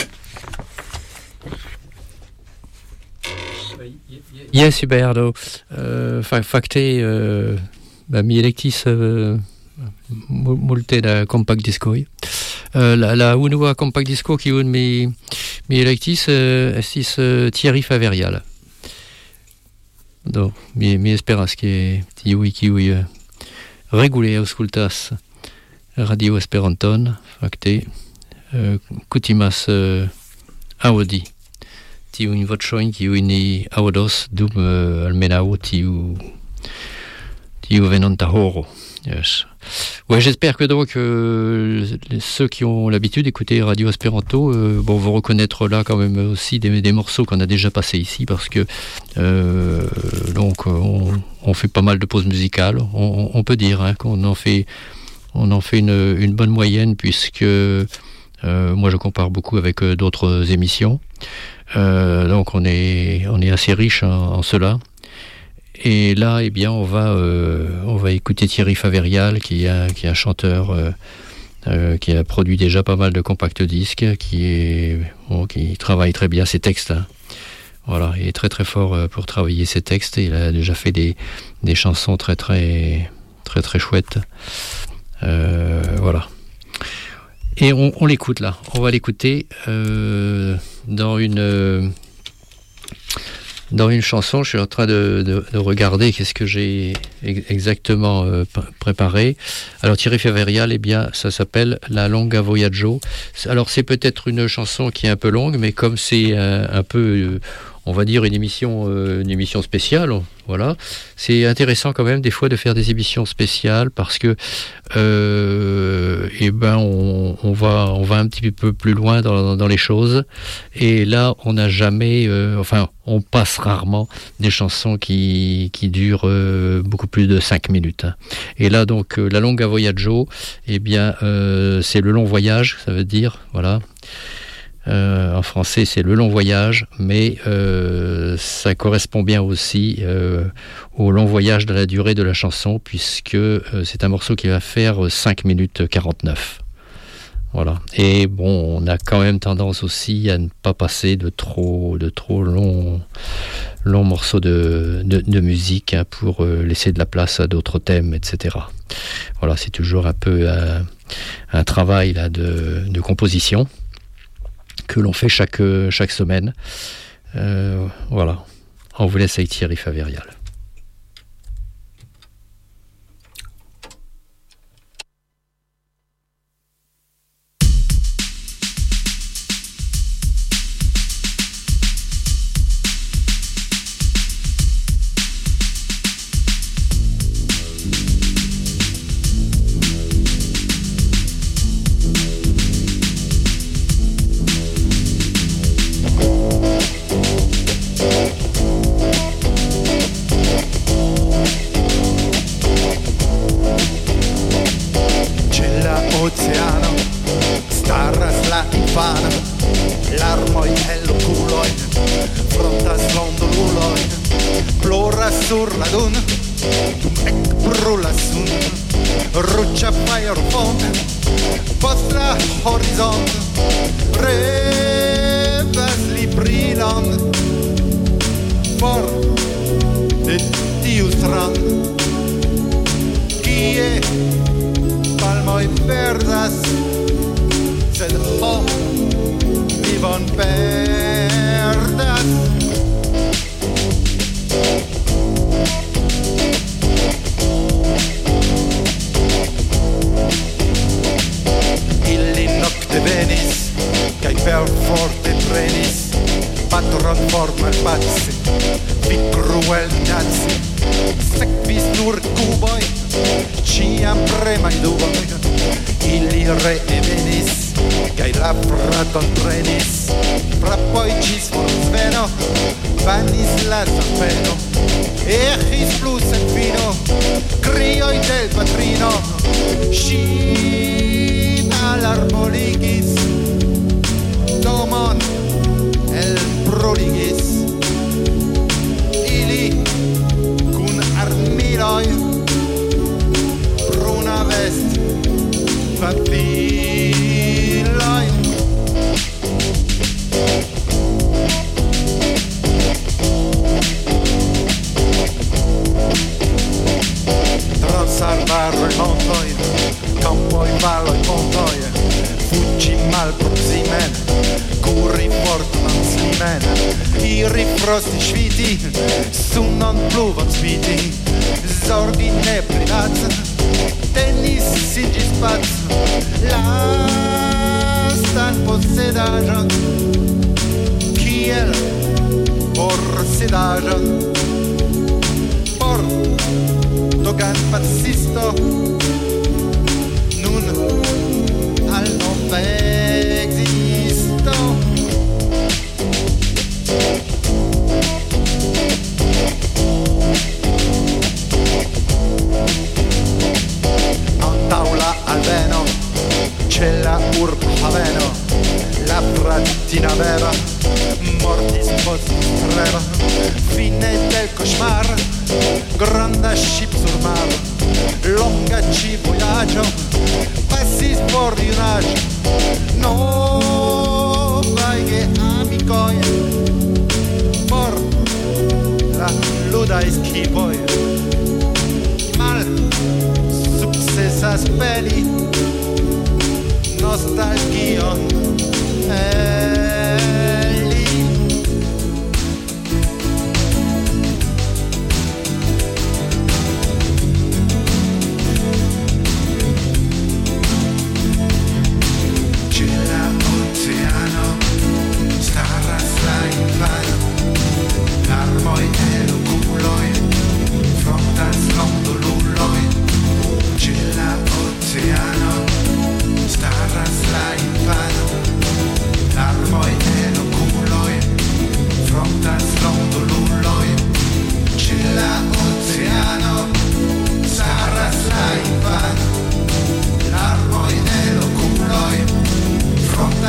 Yes, Huberto. Uh, fakte uh, mi elektis uh, multe da compact diskoj. Uh, la, la unua compact disko kiun mi mi elektis uh, estis uh, Thierry Faverial. Do mi mi esperas ke tiuj kiuj uh, regule aŭskultas Radio Esperanton fakte uh, kutimas uh, aŭdi tiujn voĉojn kiujn ni aŭdos dum uh, almenaŭ tiu tiu venonta horo. Yes. Ouais, j'espère que donc euh, ceux qui ont l'habitude d'écouter Radio Esperanto euh, bon, vont reconnaître là quand même aussi des, des morceaux qu'on a déjà passés ici parce que euh, donc on, on fait pas mal de pauses musicales. On, on peut dire hein, qu'on en fait on en fait une, une bonne moyenne puisque euh, moi je compare beaucoup avec euh, d'autres émissions. Euh, donc on est on est assez riche en, en cela. Et là, eh bien, on va euh, on va écouter Thierry Faverial, qui est un, qui est un chanteur euh, euh, qui a produit déjà pas mal de compact disques, qui est bon, qui travaille très bien ses textes. Hein. Voilà, il est très très fort euh, pour travailler ses textes. Il a déjà fait des des chansons très très très très chouettes. Euh, voilà. Et on, on l'écoute là. On va l'écouter euh, dans une euh, dans une chanson, je suis en train de, de, de regarder qu'est-ce que j'ai exactement euh, préparé. Alors Thierry Faverial, eh bien, ça s'appelle La Longa Voyaggio. Alors c'est peut-être une chanson qui est un peu longue, mais comme c'est un, un peu... Euh, on va dire une émission, euh, une émission spéciale, voilà. C'est intéressant quand même des fois de faire des émissions spéciales parce que, euh, eh ben, on, on va, on va un petit peu plus loin dans, dans les choses. Et là, on n'a jamais, euh, enfin, on passe rarement des chansons qui, qui durent euh, beaucoup plus de cinq minutes. Hein. Et là, donc, euh, La Longa Voyaggio, eh bien, euh, c'est le long voyage, ça veut dire, voilà. Euh, en français, c'est le long voyage, mais euh, ça correspond bien aussi euh, au long voyage de la durée de la chanson, puisque euh, c'est un morceau qui va faire cinq minutes quarante-neuf. Voilà. Et bon, on a quand même tendance aussi à ne pas passer de trop, de trop longs, longs morceaux de, de, de musique hein, pour euh, laisser de la place à d'autres thèmes, et cetera. Voilà, c'est toujours un peu un, un travail là, de, de composition que l'on fait chaque, chaque semaine. Euh, voilà. On vous laisse avec Thierry Faverial.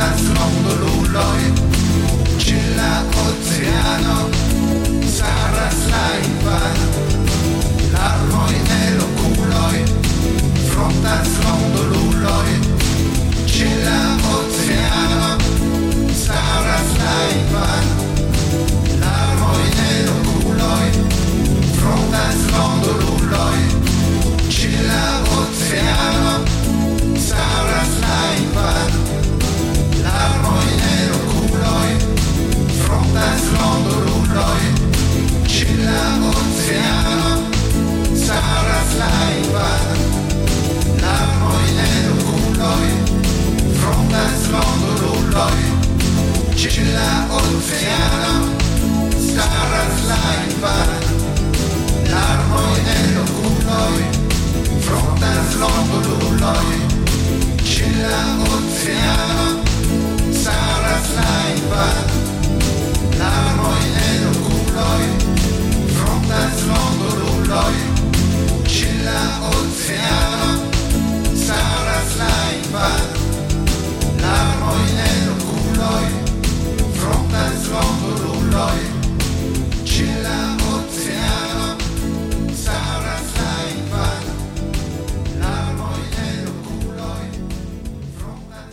frontas londoluloj, ĉe la oceano staras la infano, larmoj el okuloj, frontas londoluloj, ĉe la oceano staras la infano, larmoj el okuloj, frontas londoluloj, ĉe la oceano staras la infano, larmoj el okuloj, frontas londoluloj, ĉe la oceano staras la infano, larmoj el okuloj, frontas londoluloj, ĉe la oceano staras la infano, larmoj el okuloj, frontas londoluloj, ĉe la oceano staras la infano, larmoj el okuloj, frontas londoluloj, ĉe la oceano staras la infano, larmoj el okuloj, frontas londoluloj, ĉe la oceano staras la infano, larmoj el okuloj, frontas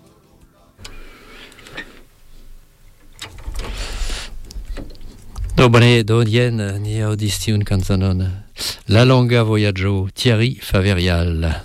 Dobre, dodien, ni audistiun canzonon. La longa voyaggio, Thierry Faverial.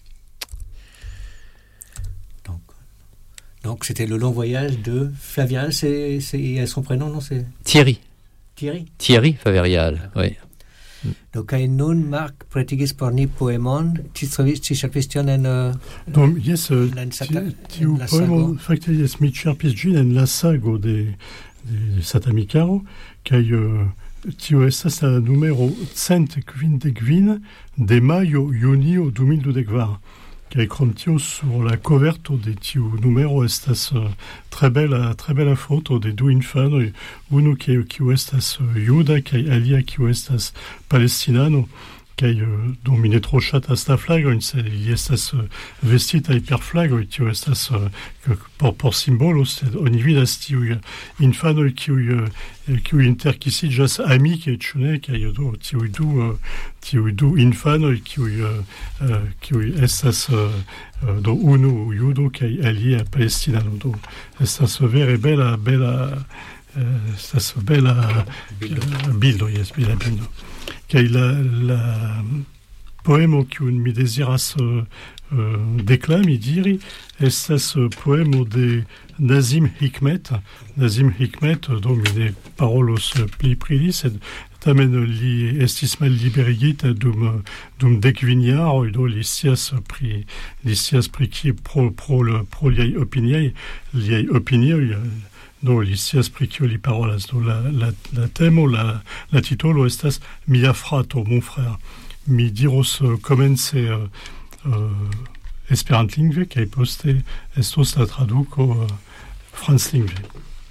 Donc, donc c'était le long voyage de Faverial, c'est, c'est son prénom, non c'est Thierry. Thierry Thierry Faverial, oui. Donc, ai nun Marc pretigis por ni poemon, ti cerpistion en... Donc, yes, tiu poemon, fakte, yes, mi cerpis gin en la sago de Satamicaro, kai tio estas la numero cent kvindekvin de majo junio du mil dudekvar. Kai krom tio sur la coverto de tiu numero estas tre bela tre bela foto de du infanoj, unu kiu estas juda kaj alia kiu estas palestinano. Kai dum mi ne tro ŝatas la flagojn, sed ili estas vestitaj per flagoj, tio estas por por simbolo, sed oni vidas tiuj infanoj kiuj kiuj interkisiĝas amike, ĉu ne? Kaj do tiuj du tiuj du infanoj kiuj kiuj estas do unu judo kaj alia palestinano. Do estas vere bela bela estas bela bildo, jes, bela bildo. Kaj la, la poemo kiun mi deziras uh, uh, deklami, diri, estas poemo de Nazim Hikmet. Nazim Hikmet, do mi ne parolos pli pri li, sed tamen li estis malliberigita dum dum dekvin jaroj, do li scias pri li scias pri ki pro pro pro liaj opinioj, liaj opinioj. Do li scias pri kio li parolas. Do la, la, la temo, la, la titolo estas Mia frato, mon frère. Mi diros uh, komence uh, uh, esperantlingve, kaj poste estos la traduko uh, franclingve.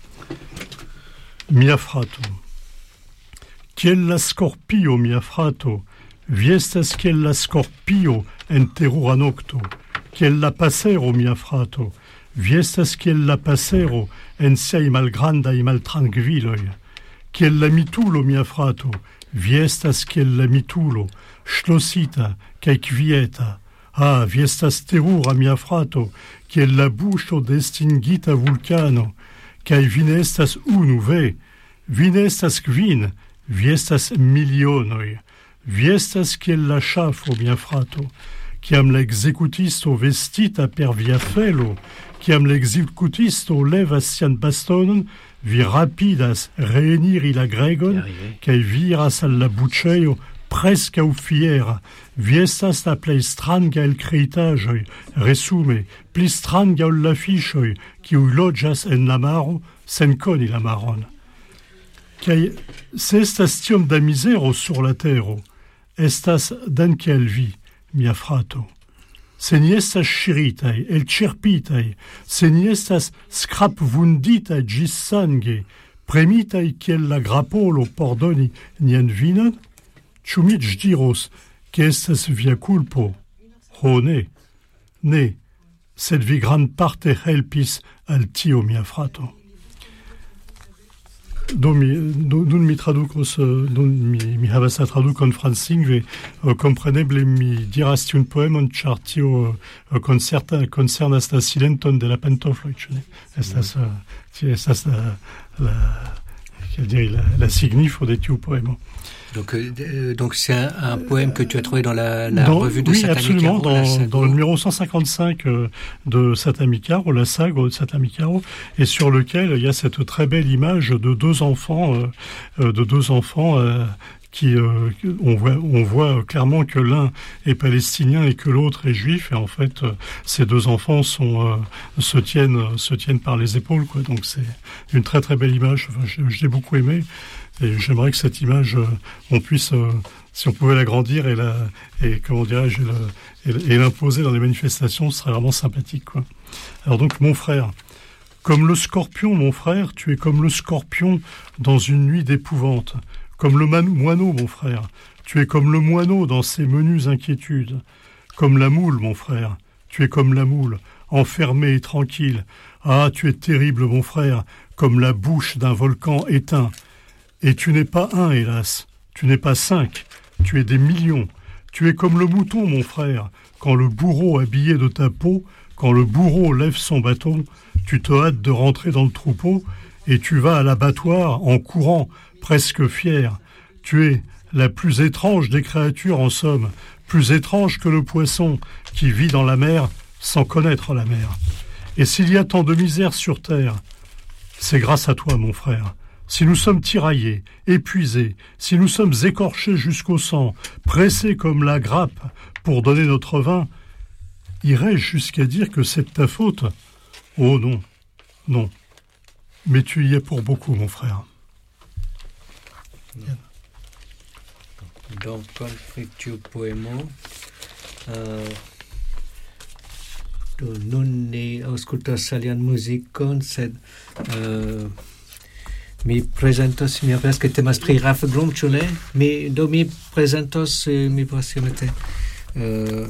Mia frato. Kiel la scorpio, mia frato, vi estas kiel la scorpio en terura nocto. Kiel la pasero, mia frato, vi estas kiel la pasero en siaj malgrandaj maltrankviloj. Kiel la mitulo, mia frato, vi estas kiel la mitulo, ŝlosita kaj kvieta. Ah, vi estas terura, mia frato, kiel la buŝo de estingita vulkano, kaj vi ne estas unu, ve, vi ne estas kvin, vi estas milionoj. Vi estas kiel la ŝafo, mia frato, kiam la ekzekutisto vestita per via felo, kiam l'executisto levas sian bastonon, vi rapidas reeniri la gregon, kaj vi iras al la buĉejo preskaŭ fiera. Vi estas la plej stranga el kreitaĵoj, resume, pli stranga ol la fiŝoj, kiuj loĝas en la maro sen koni la maron. Kaj se estas tiom da mizero sur la tero, estas danke al vi, mia frato. Se ni estas ŝiritaj, elĉerpitaj, se ni estas skrapvunditaj ĝis sange, premitaj kiel la grapolo por doni nian vinon, ĉu mi ĝdiros, ke estas via kulpo? Ho ne, ne, sed vi gran parte helpis al tio mia frato. Do mi, do, nun mi tradukos, nun mi, mi havas la tradukon franclingve, uh, kompreneble mi diras tiun poemon, ĉar tio uh, koncerta, koncernas la silenton de la pantofloj, ĉu ne? Estas, uh, tio estas la, la, la, la, la signifo de tiu poemo. Donc, euh, donc c'est un, un poème que tu as trouvé dans la, la dans, revue de oui, Satamicaro. Oui, absolument, dans, dans le numéro cent cinquante-cinq euh, de Satamicaro, la saga de Satamicaro, et sur lequel il y a cette très belle image de deux enfants, euh, de deux enfants euh, qui, euh, on voit, on voit clairement que l'un est palestinien et que l'autre est juif, et en fait, euh, ces deux enfants sont, euh, se tiennent, se tiennent par les épaules, quoi. Donc c'est une très très belle image. Enfin, je, je l'ai beaucoup aimé. Et j'aimerais que cette image, euh, on puisse, euh, si on pouvait l'agrandir et la, et comment dirais-je, et, et, et l'imposer dans les manifestations, ce serait vraiment sympathique, quoi. Alors donc, mon frère, comme le scorpion, mon frère, tu es comme le scorpion dans une nuit d'épouvante. Comme le man- moineau, mon frère, tu es comme le moineau dans ses menues inquiétudes. Comme la moule, mon frère, tu es comme la moule, enfermée et tranquille. Ah, tu es terrible, mon frère, comme la bouche d'un volcan éteint. Et tu n'es pas un, hélas, tu n'es pas cinq, tu es des millions. Tu es comme le mouton, mon frère, quand le bourreau habillé de ta peau, quand le bourreau lève son bâton, tu te hâtes de rentrer dans le troupeau et tu vas à l'abattoir en courant, presque fier. Tu es la plus étrange des créatures, en somme, plus étrange que le poisson qui vit dans la mer sans connaître la mer. Et s'il y a tant de misère sur terre, c'est grâce à toi, mon frère. Si nous sommes tiraillés, épuisés, si nous sommes écorchés jusqu'au sang, pressés comme la grappe pour donner notre vin, irais-je jusqu'à dire que c'est de ta faute ? Oh non, non. Mais tu y es pour beaucoup, mon frère. Donc, conflictio poemo. Uh, nun ni aŭskultas alian muzikon, sed uh, mi prezentos, mi aperas ke temas pri Ralph Blum, ĉu ne? Mi do mi prezentos, mi povas iomete uh,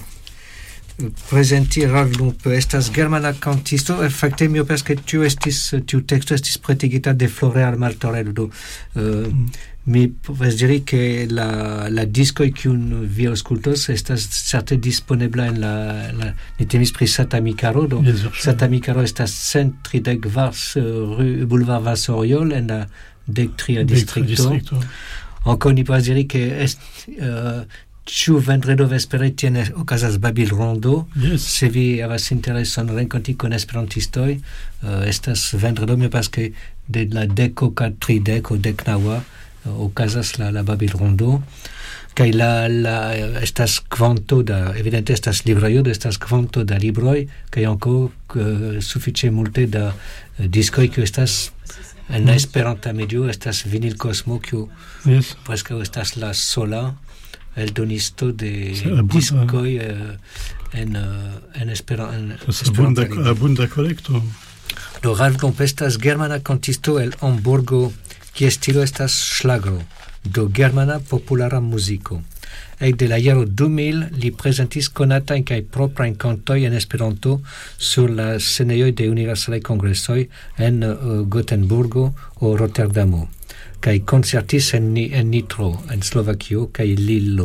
prezenti Ralph Blum. Estas germana kantisto, fakte mi aperas ke tiu estis tiu teksto estis pretigita de Floreal Martorell. Do uh, mm. mi povas diri ke la la diskoj kiun vi aŭskultos estas certe disponebla en la, la ni temis pri Satamicaro. Do Satamicaro estas cent tridek kvar rue Boulevard Vassoriol en la dek tria distrikto. Encore ni povas diri ke est uh, ĉu vendredo vespere tiene okazas Babil Rondo. Yes. Se vi havas intereson renkonti kun esperantistoj, uh, estas vendredo, mi povas ke de la deko ka tridek o deknaŭa okazas la, la Babil Rondo, kaj la, la estas kvanto da, evidente estas librejo, estas kvanto da libroj, kaj ankaŭ uh, sufiĉe multe da uh, diskoj kiuj estas en la Esperanta medio, estas Vinil Cosmo, kiu yes. preskaŭ estas la sola eldonisto de diskoj uh, en, uh, en, espera, en Esperanta. Abunda kolekto. Do Ralph Blum estas germana kantisto el Hamburgo, kie stilo estas ŝlagro, do germana populara muziko. Ekde la jaro du mil li prezentis konatajn kaj proprajn kantojn en Esperanto sur la scenejoj de universalaj kongresoj en uh, Gotenburgo o Rotterdamo, kaj koncertis en, en Nitro, en Slovakio, kaj Lillo.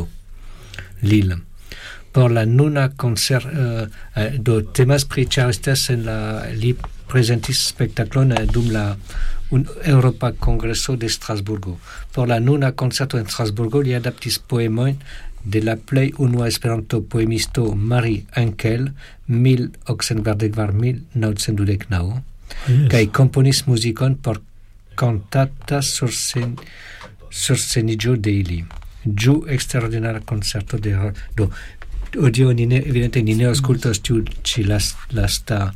Lille. Por la nuna koncert, uh, uh, do temas pri ĉar estas en la li prezentis spektaklon uh, dum la un Europa Congreso de Strasburgo. Por la nuna concerto en Strasburgo li adaptis poemojn de la plej unua Esperanto poemisto Marie Henkel mil okcent kvardek kvar - mil naŭcent dudek naŭ, kaj komponis muzikon por kantata surscen, sursceniĝo de ili. Ĝu eksterordinara koncerto de do odio ni ne evidente ni ne aŭskultos tiu ĉi lasta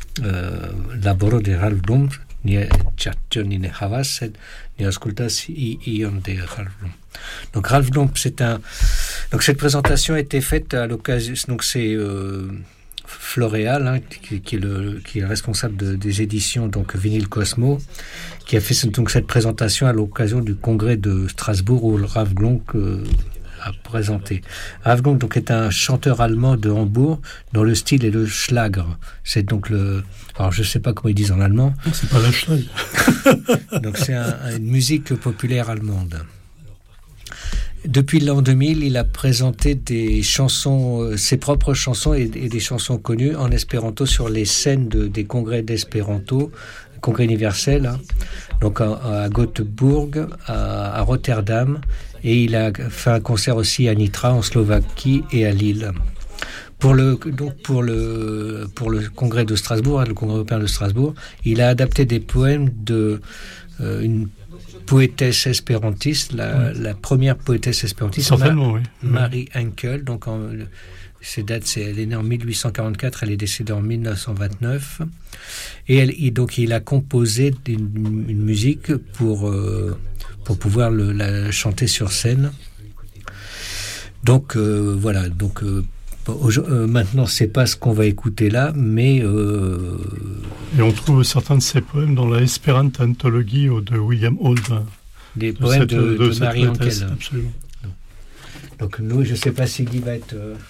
uh, laboro de Ralph Blum, ni ĉar ni ne havas, sed ni aŭskultas ion de Ralph Blum. Donc Ralph Blum, c'est un donc cette présentation a été faite à l'occasion, donc c'est euh, Floréal, hein, qui, qui, est le, qui est responsable de, des éditions donc Vinyle Cosmo, qui a fait donc cette présentation à l'occasion du congrès de Strasbourg où Ralph Blum euh, à présenter. Ralf Gong donc, est un chanteur allemand de Hambourg dont le style est le Schlager. C'est donc le... Alors, je ne sais pas comment ils disent en allemand. Non, c'est pas la Schlager. Donc, c'est un, une musique populaire allemande. Depuis l'an deux mille, il a présenté des chansons, euh, ses propres chansons et, et des chansons connues en espéranto sur les scènes de, des congrès d'espéranto, congrès universel, hein, donc à, à Göteborg, à, à Rotterdam, et il a fait un concert aussi à Nitra en Slovaquie et à Lille. Pour le, donc pour le, pour le congrès de Strasbourg, hein, le congrès européen de Strasbourg, il a adapté des poèmes de euh, une poétesse espérantiste, la, oui. la première poétesse espérantiste, Certainement, Ma- oui. Marie Henkel. Donc, en, ses dates, c'est, elle est née en mille huit cent quarante-quatre, elle est décédée en mille neuf cent vingt-neuf. Et, elle, et donc, il a composé une, une musique pour, euh, pour pouvoir le, la chanter sur scène. Donc, euh, voilà. Donc, euh, Euh, maintenant, c'est pas ce qu'on va écouter là, mais euh... et on trouve certains de ces poèmes dans la Esperanto Anthology de William Holden. Des poèmes cette, de, de, de Marie Henkel. Absolument. Donc nous, je sais pas si Guy va être. Euh...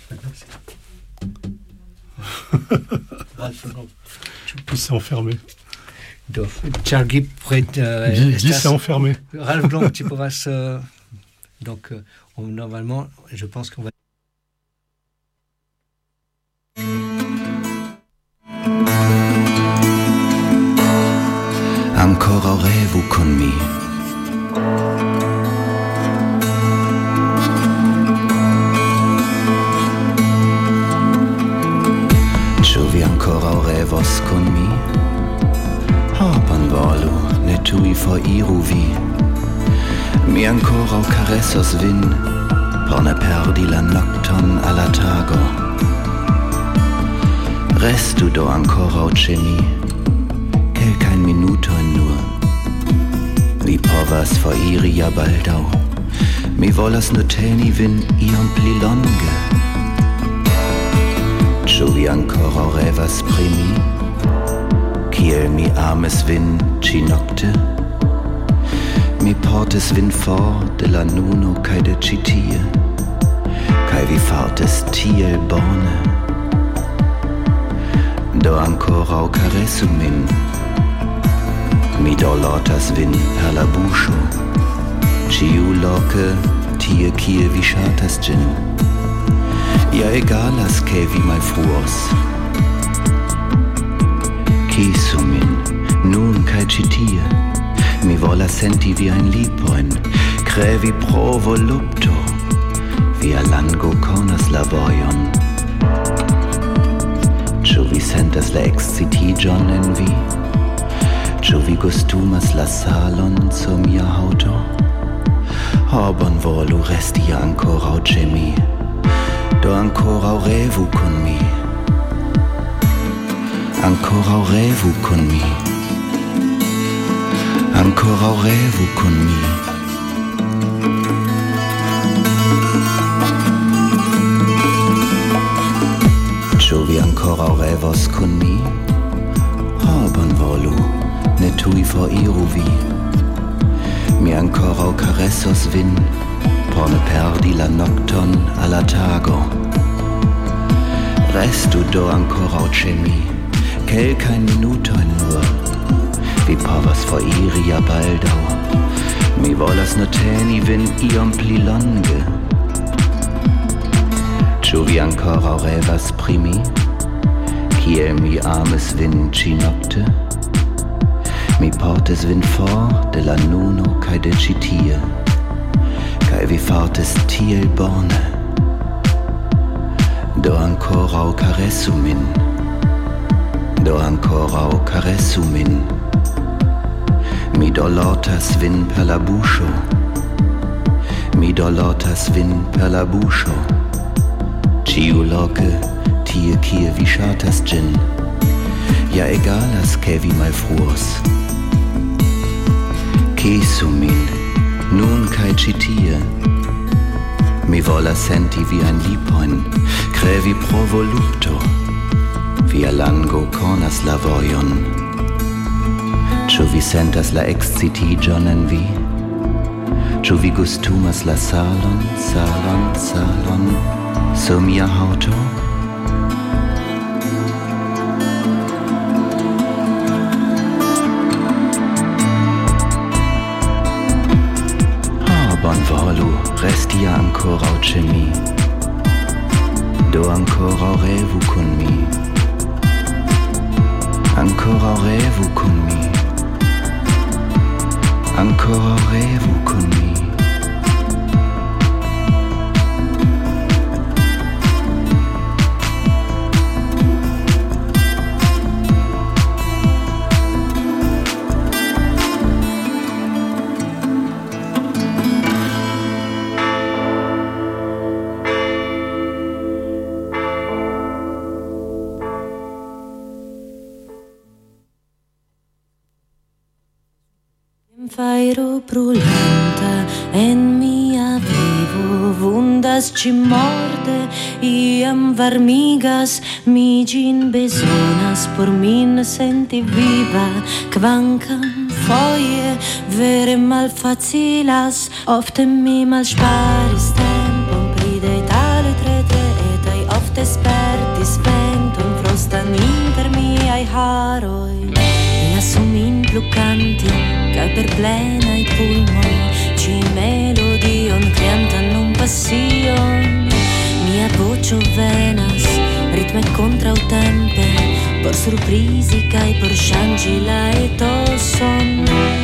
Guy s'est enfermé. Charles Guy prête. Euh, Guy, Guy s'est enfermé. Ralf Blanc, tu pourras se. Donc euh, on, normalement, je pense qu'on va. Ancora revu con me. Giovi ancora revos con me. Hopan volu, ne tui for iruvi. Mi ancora caressos vin, por ne perdi la nocton alla tago. Restu do ancora ce mi. Kelkajn minutojn nur. Vi povas foriri ja baldaŭ. Mi volas nur teni vin iom pli longe. Ĉu vi ankoraŭ revas pri mi? Kiel mi amis vin ĉi-nokte? Mi portis vin for de la nuno kaj de ĉi tie. Kaj vi fartis tiel bone. Do ankoraŭ karesu min. Mi dolotas vin per la buŝo, ĉiu loke tie kie vi ŝatas ĝin. Ja egalas ke vi malfruos. Kisu min nun kaj ĉi tie. Mi volas senti viajn lipojn, krevi pro volupto. Via lango konas la vojon. Ĉu vi sentas la ekscitiĝon en vi? Ĉu vi gustumas la salon sur mia haŭto? Oh, bonvolu resti ankoraŭ ĉe mi. Do ankoraŭ revu kun mi. Ankoraŭ revu kun mi. Ankoraŭ revu kun mi. Ĉu vi ankoraŭ revos kun mi? Oh, bonvolu. Ne tui foriru vi. Mi ankoraŭ karesos vin, por ne perdi la nokton alla tago. Restu do ankoraŭ ĉe mi, kelkajn minutojn nur. Vi povas foriri ja baldaŭ. Mi volas nur teni vin iom pli longe. Ĉu vi ankoraŭ revas pri mi, kiel mi amis vin ĉi-nokte? Mi portis vin for de la nuno kaj de ĉi tie, kaj vi fartis tiel bone. Do ankoraŭ karesu min, do ankoraŭ karesu min. Mi dolotas vin per la buŝo, mi dolotas vin per la buŝo. Ĉiuloke tie kie vi ŝatas ĝin, ja egalas ke vi malfruos. Kisu min, nun kaj ĉi tie. Mi volas senti viajn lipojn, krevi pro volupto. Via lango konas la vojon. Ĉu vi sentas la ekscitiĝon en vi? Ĉu vi gustumas la salon, salon, salon, sur mia haŭto? Ah, bonvolu, resti ankoraŭ ĉe mi. Do ankoraŭ revu kun mi. Ancora revu con mi. Ancora revu con mi. Fajro brulanta en mia vivo vundas ci morde iam varmigas mi gin bezonas por min senti viva kvankam foje vere malfacilas ofte mi malŝparis tempon pri detale tre tre etaj ofte spertis venton frostan inter miaj haroj lasu min plu kanti kaj per plenaj pulmoj ĉi melodion kreantan nun pasion mia voĉo venas ritme kontraŭtempe por surprizi kaj por ŝanĝi la etoson.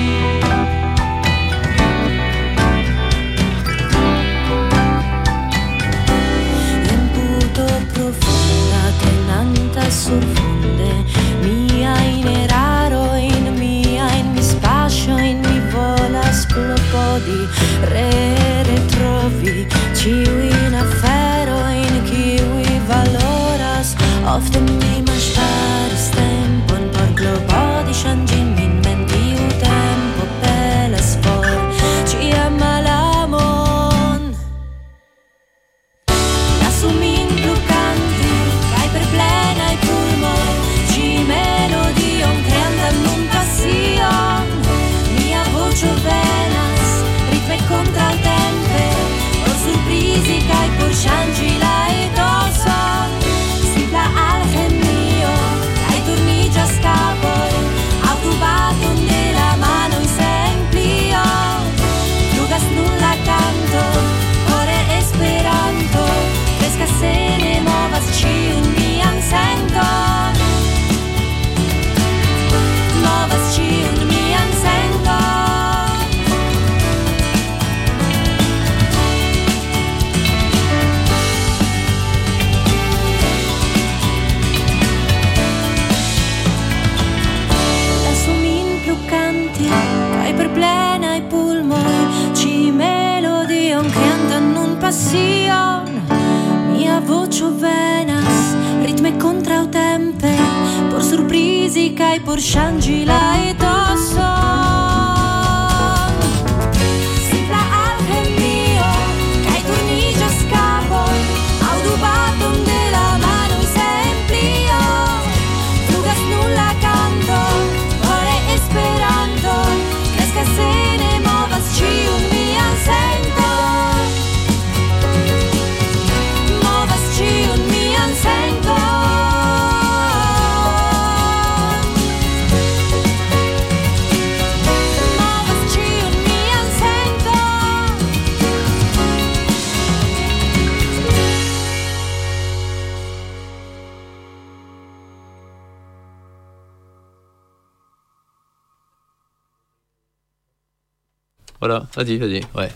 Imputo profunda tenanta surfunde miajn erarojn miajn mispaŝojn mi volas klopodi retrovi ĉiujn aferojn kiuj valoras ofte mi malŝparis tempon por klopodi ŝanĝi min men tiu tempo pelas for ĉiam malamon lasu min plu kanti kaj per plenaj pulmoj ĉi melodion kreantan nun pasion mia voĉo venas ritme kontraŭtempe por surprizi kaj por ŝanĝi la etoson simpla alĥemio kaj turniĝas kapoj aŭtobaton de la manoj sen plio flugas nun la kanto kore Esperanto kreskas se ne movas ĉiun mian senton movas ĉiun mian senton. Lasu min plu kanti kaj per plenaj pulmoj ĉi melodion kreantan nun pasion mia voĉo venas ritme kontraŭtempe por surprizi kaj por ŝanĝi la etoson simpla alĥemio kaj turniĝas kapoj aŭtobaton de la manoj sen plio flugas nun la kanto kore Esperanto kreskas se ne movas ĉiun mian senton movas ĉiun mian senton. Voilà, vas-y, vas-y, ouais.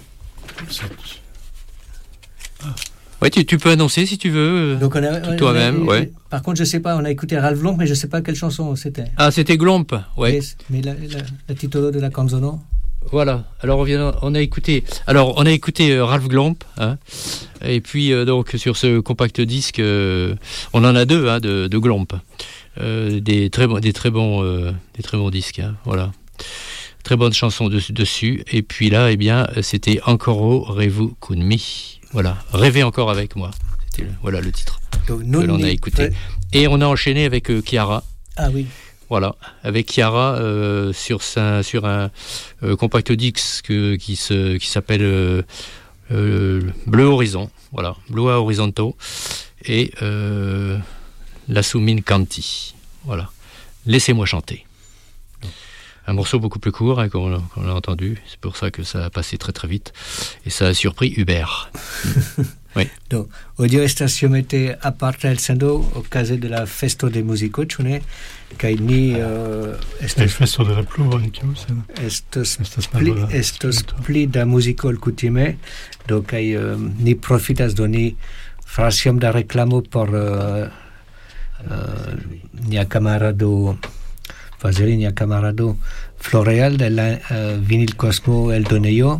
Ouais, tu, tu peux annoncer si tu veux, Donc on a, on a- toi-même, on a- ouais. Par contre, je sais pas, on a écouté Ralph Blomp, mais je sais pas quelle chanson c'était. Ah, c'était Glomp, ouais. Yes, mais la, la, la titolo de la canzone. Voilà. Alors on vient, on a écouté. Alors on a écouté euh, Ralph Glomp, hein. Et puis euh, donc sur ce compact disque, euh, on en a deux, hein, de, de Glomp, euh, des très bons, des très bons, euh, des très bons disques, hein, voilà. Très bonnes chansons de- dessus. Et puis là, eh bien, c'était Ancora revu con mi. Voilà, rêvez encore avec moi. C'était le- voilà le titre Donc, que non, l'on a mais- écouté. ouais. Et on a enchaîné avec euh, Chiara. Ah oui. voilà, avec Chiara euh, sur, sa, sur un euh, compact disque que, qui, se, qui s'appelle euh, euh, Bleu Horizon, voilà, Blue Horizonto, et euh, La Soumine Canti, voilà. Laissez-moi chanter. Un morceau beaucoup plus court hein, qu'on, qu'on a entendu, c'est pour ça que ça a passé très très vite, et ça a surpris Hubert. Oui. Do, odio estas iomete aparta elsendo okaze de la festo de muziko, ĉu ne? Kaj ni uh, estas el festo de la pluvo en kiu sen estos pli estos pli da muziko ol kutime, do kaj uh, ni profitas do ni faras iom da reklamo por uh, uh, nia camarado fazeri nia camarado Floreal de la uh, Vinil Cosmo eldonejo.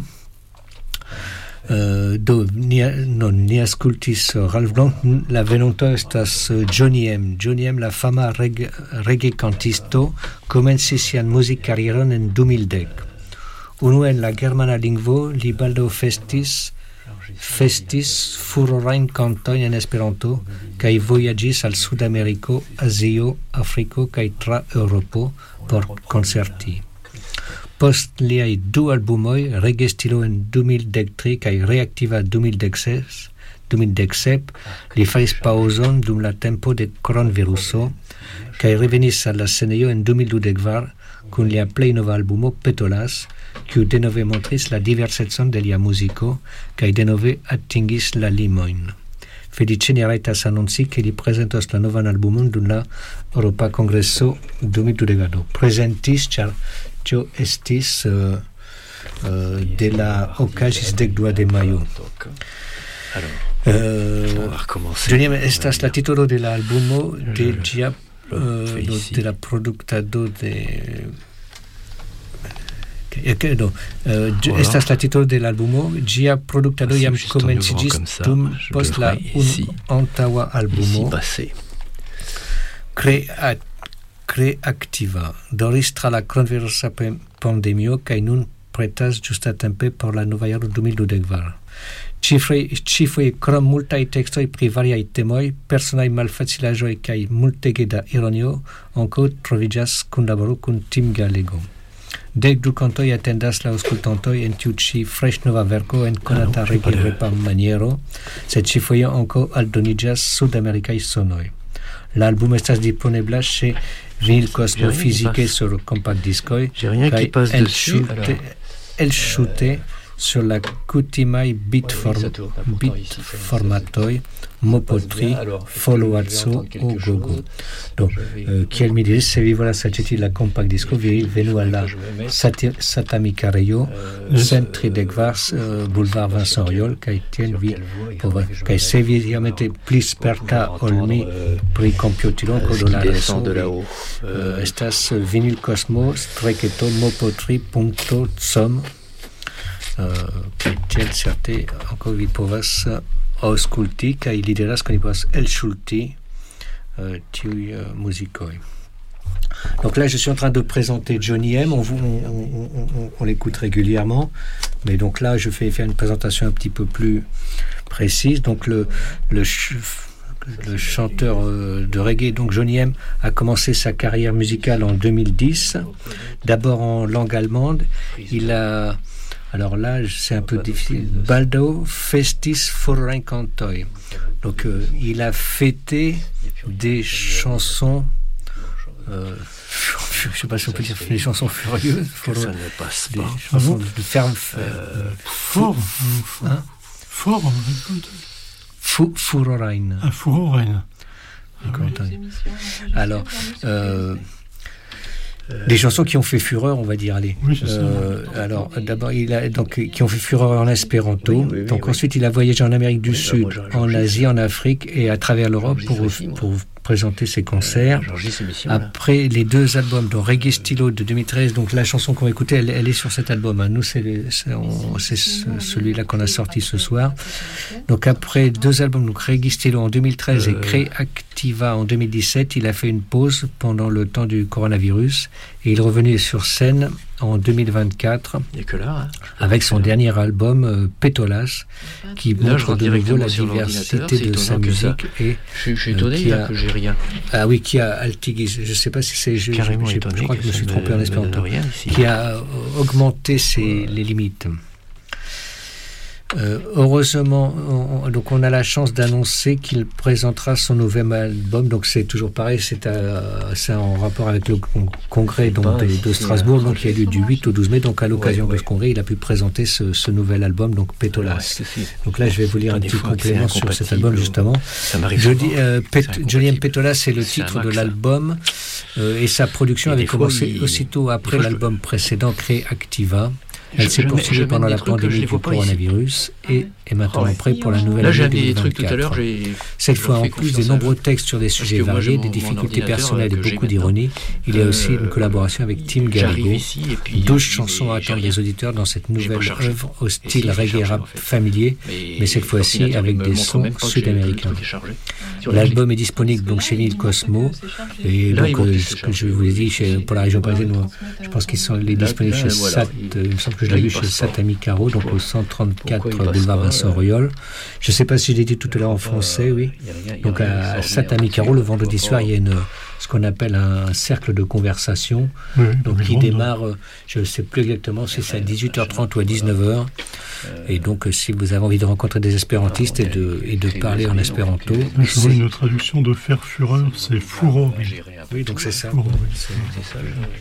Uh, do ni, non, ni ascultis uh, Ralph Blanc, la venonto estas uh, Johnny M. Johnny M, la fama reg, reggae cantisto, komencis sian muzikkarieron en du mil dek. Unue en la germana lingvo, li baldaŭ festis festis furorajn kantojn en Esperanto kaj vojaĝis al Sudameriko, Azio, Afriko kaj tra Eŭropo por koncerti. Post liaj du albumoj, Reggae Stilo en du mil dek tri kaj Reaktiva du mil dek sep, li faris paŭzon dum la tempo de kronviruso kaj revenis al la scenejo en du mil dudek kvar kun lia plej nova albumo Petolas, kiu denove montris la diversecon de lia muziko kaj denove atingis la limojn. Felice ni rajtas anonci ke li prezentos la novan albumon dum la Eŭropa Kongreso du mil dudek kvar. Prezentis ĉar tio estis uh, uh, de la okazis dek dua de majo. Johnny M estas la titolo de la albumo de ĝia uh, de la produktado de que no, uh, voilà. Estas la titolo de l'albumo, ĝia produktado jam komenciĝis dum post la unu antaŭa albumo. Crea Reaktiva doris tra la kronvirusa pandemio kaj nun pretas ĝustatempe por la nova jaro du mil dudek kvar. Ĉifoje krom multaj tekstoj pri variaj temoj, personaj malfacilaĵoj kaj multege da ironio, ankaŭ troviĝas kunlaboro kun Tim Gallego. Dek du kantoj atendas la aŭskultantoj en tiu ĉi freŝnova verko en konata reggae-repa maniero, sed ĉifoje ankaŭ aldoniĝas sudamerikaj sonoj. L'album estas disponibla chez Vinil Cosmo physique sur compact discoy. J'ai rien qui passe elle dessus. Shooté, elle shooté sur la kutimaj bit, form, bit formatoj, mopotri, followazo o gogo. Donc, euh, kiel mi diris, se vi volas aĉeti la compact disco, vi venu al la Satamikarejo, cent tridek kvar uh, boulevard Vincent Auriol, kaj tiel vi povas. Kaj se vi iomete pli sperta ol mi pri komputilo, ko do la reso, uh, estas Vinil Cosmo streketo mopotri punkto com. Kaj tiel certe ankaŭ vi povas aŭskulti kaj li diras ke ni povas elŝulti uh, tiuj uh, muzikoj. Donc là, je suis en train de présenter Johnny M. On, on, on, on, on l'écoute régulièrement, mais donc là, je vais faire une présentation un petit peu plus précise. Donc le, le, ch- le chanteur euh, de reggae, donc Johnny M, a commencé sa carrière musicale en deux mille dix. D'abord en langue allemande, il a alors là, c'est un peu difficile. Baldaŭ festis forajn kantoj. Donc, euh, il a fêté des chansons. Euh, je ne sais pas si on peut dire des chansons furieuses. Que ça ne passe des pas. chansons de ferme. Euh, fort. Hein? Fort. Furorajn. Ah, Furorajn. Alors. Euh, Des chansons qui ont fait fureur, on va dire, allez. Oui, c'est euh, ça. Alors, d'abord, il a donc qui ont fait fureur en espéranto. Oui, oui, oui, donc oui. Ensuite, il a voyagé en Amérique du oui, Sud, bah, moi, en Asie, en Afrique et à travers l'Europe pour, pour présenter ses concerts. Euh, Après les deux albums, dont Reggae Stilo de deux mille treize, donc la chanson qu'on va écouter, elle, elle est sur cet album. Hein. Nous, c'est, c'est, on, c'est celui-là qu'on a sorti ce soir. Donc après deux albums, donc Reggae Stilo en deux mille treize euh... et Reaktiva en deux mille dix-sept, il a fait une pause pendant le temps du coronavirus et il est revenu sur scène en deux mille vingt-quatre. Et que là, hein, avec son dernier album euh, Pétolas, qui là, montre de nouveau la diversité de sa musique. Et, je, je suis étonné euh, là, a, que j'ai rien. Ah oui, qui a Altigis, je ne sais pas si c'est... Je, Carrément je, étonné je crois que, que je me suis trompé en espéranto. Rien ici. Qui a augmenté ses, les limites. Euh, heureusement, on, donc on a la chance d'annoncer qu'il présentera son nouvel album. Donc c'est toujours pareil, c'est, à, c'est en rapport avec le con- congrès donc, de, de Strasbourg, donc il y a lieu du huit au douze mai. Donc à l'occasion ouais, ouais. de ce congrès, il a pu présenter ce, ce nouvel album, donc Pétolas. Ouais, donc là, je vais vous lire un petit complément sur cet album justement. Je dis, euh, Pét- Johnny M. Pétolas, c'est le titre de l'album euh, et sa production et avait commencé il... aussitôt après l'album précédent créé Activa. Elle s'est poursuivie pendant la pandémie du coronavirus et est maintenant ouais. prête pour la nouvelle année deux mille vingt-quatre. Là, j'ai des trucs tout à l'heure. J'ai... Cette fois, en plus des nombreux textes sur des sujets variés, des difficultés personnelles et beaucoup d'ironie, il y a aussi une collaboration avec Tim Garrigo. douze chansons attendent les auditeurs dans cette nouvelle œuvre au style reggae rap familier, mais cette fois-ci avec des sons sud-américains. L'album est disponible donc chez Vinyl Cosmo et donc euh, ce que je vous ai dit chez, pour la région parisienne, je pense qu'ils sont les disponibles chez Sat. Il me semble que je l'ai vu chez Satami Caro, donc au cent trente-quatre boulevard Vincent Auriol. Je ne sais pas si je l'ai dit tout à l'heure en français, oui. Donc à Satami Caro, le vendredi soir, il y a une, ce qu'on appelle un cercle de conversation, oui, donc qui démarre, je ne sais plus exactement si c'est à dix-huit heures trente ou à dix-neuf heures. Et donc si vous avez envie de rencontrer des espérantistes et de, et de parler en espéranto. Je vois une traduction de faire fureur, c'est furore. Oui, donc c'est ça. Furore, oui. C'est, c'est ça.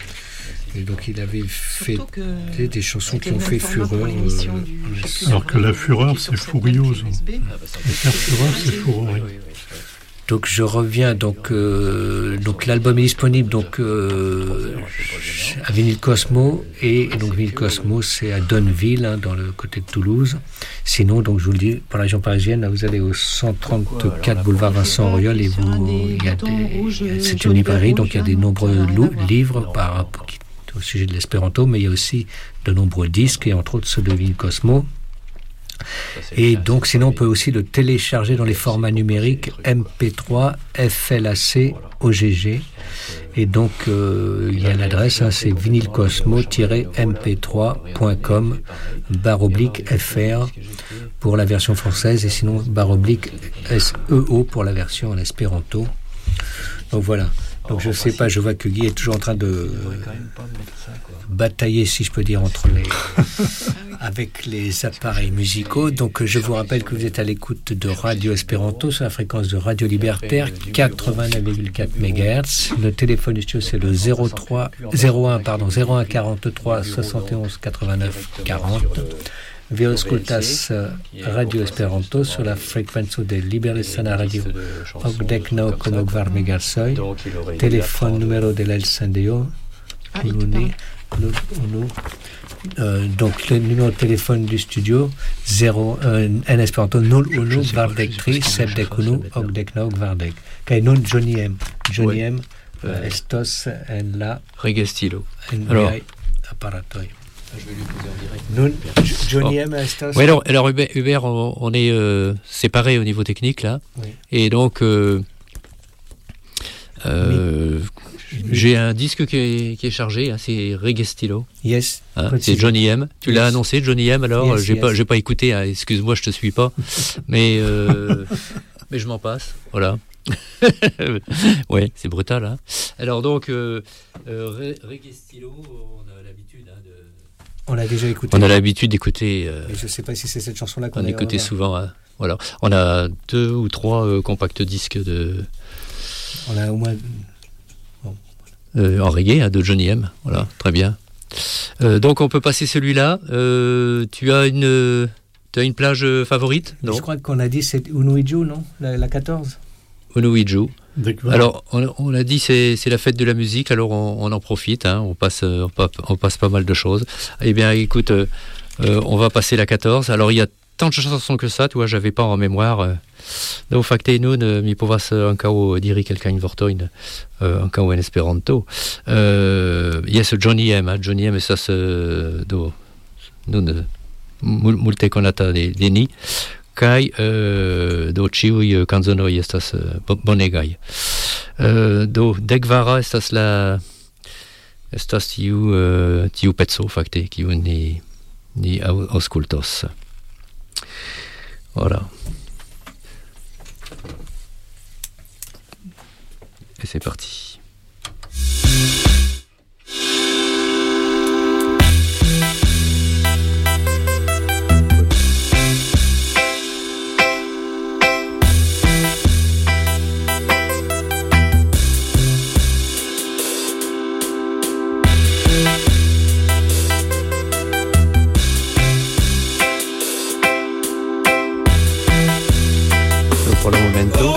Et donc il avait fait des, des chansons qui ont fait fureur. Euh, Alors que la fureur, c'est furiose. Faire fureur, c'est fureur. Donc je reviens, donc, euh, donc l'album est disponible donc, euh, à Vinyl Cosmo, et, et donc Vinyl Cosmo c'est à Donneville, hein, dans le côté de Toulouse. Sinon, donc je vous le dis, pour la région parisienne, là, vous allez au cent trente-quatre boulevard Vincent Auriol et vous, il y a des, c'est une librairie, donc il y a des nombreux lou- livres par, au sujet de l'espéranto, mais il y a aussi de nombreux disques, et entre autres ceux de Vinyl Cosmo. Et donc sinon on peut aussi le télécharger dans les formats numériques M P trois, F L A C, O G G, et donc euh, il y a l'adresse, hein, c'est vinylcosmo tiret m p trois point com barre oblique F R pour la version française, et sinon barre oblique S E O pour la version en espéranto. Donc voilà. Donc je sais pas, je vois que Guy est toujours en train de batailler, si je peux dire, entre les avec les appareils musicaux. Donc je vous rappelle que vous êtes à l'écoute de Radio Espéranto sur la fréquence de Radio Libertaire quatre-vingt-neuf virgule quatre mégahertz. Le téléphone du studio c'est le zéro trois zéro un pardon zéro un quarante-trois soixante et onze quatre-vingt-neuf quarante. Vi ascoltas Radio Esperanto sur la fréquence de Liberesana Radio Ogdek no como kvar megahertzoj. Téléphone numéro de l'Elsendeo Unu Unu. Euh, donc le numéro de téléphone du studio zéro euh, en espéranto nul unu kvardek tri sepdek unu ogdek naŭ kvardek. Kaj nun Johnny M. Johnny M. Euh, estos en la regestilo. En viaj aparatoj. Je vais lui poser en direct. Johnny M. Estos. Oui, alors, alors Hubert, Hubert on, on est euh, séparés au niveau technique là, oui. Et donc euh, euh, j'ai un disque qui est, qui est chargé, hein, c'est Regestilo. Yes. Hein, c'est Johnny M. Tu yes. l'as annoncé, Johnny M. Alors, yes, j'ai yes. pas, j'ai pas écouté. Hein, excuse-moi, je te suis pas, mais euh, mais je m'en passe. Voilà. Ouais, c'est brutal. Hein. Alors donc, euh, euh, Regestilo, on a l'habitude hein, de. On l'a déjà écouté. On a l'habitude d'écouter. Euh, je ne sais pas si c'est cette chanson-là qu'on on a écouté souvent. Hein, voilà. On a deux ou trois euh, compacts disques de. On a au moins. Bon. Euh, en reggae, hein, de Johnny M. Voilà, très bien. Euh, donc on peut passer celui-là. Euh, tu as une, tu as une plage favorite? Non. Je crois qu'on a dit c'est Unuiju, non, la, la quatorze. Unuiju. Alors, on, on a dit c'est c'est la fête de la musique, alors on, on en profite, hein, on passe on, on passe pas mal de choses. Eh bien, écoute, euh, euh, on va passer la quatorze. Alors, il y a tant de chansons que ça, tu vois, j'avais pas en mémoire. Do fakte nun mi povas ankaŭ diri kelkajn vortojn ankaŭ en Esperanto. Uh, yes, Johnny M. Johnny M. estas uh, do nun multe konata de, de ni. Kaj uh, do ĉiuj kanzonoj estas uh, bonegaj. Uh, do dekvara estas la estas tiu uh, tiu pezzo fakte kiu ni ni aŭskultos. Voilà. Et c'est parti. Por el momento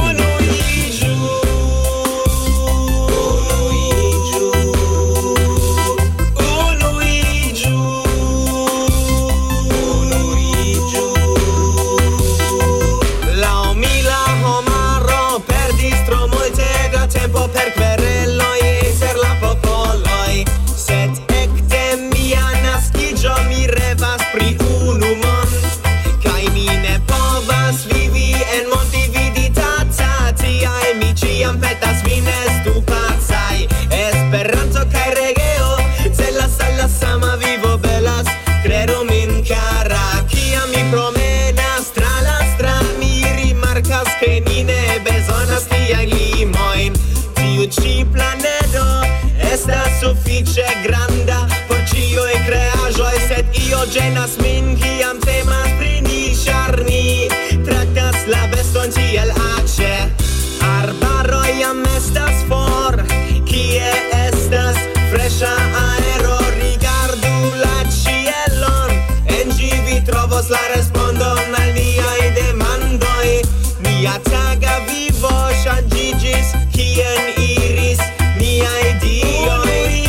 ci planedo estas sufiĉe granda por ĉiuj kreaĵoj, sed io ĝenas min kiam temas pri ni, ĉar ni traktas la beston tiel aĉe. Arbaroj jam estas for, kie estas freŝa aero. Rigardu la ĉielon, en ĝi vi trovos la respondon al niaj demandoj. Nia taga vivo ŝanĝiĝis, kien iris niaj dioj.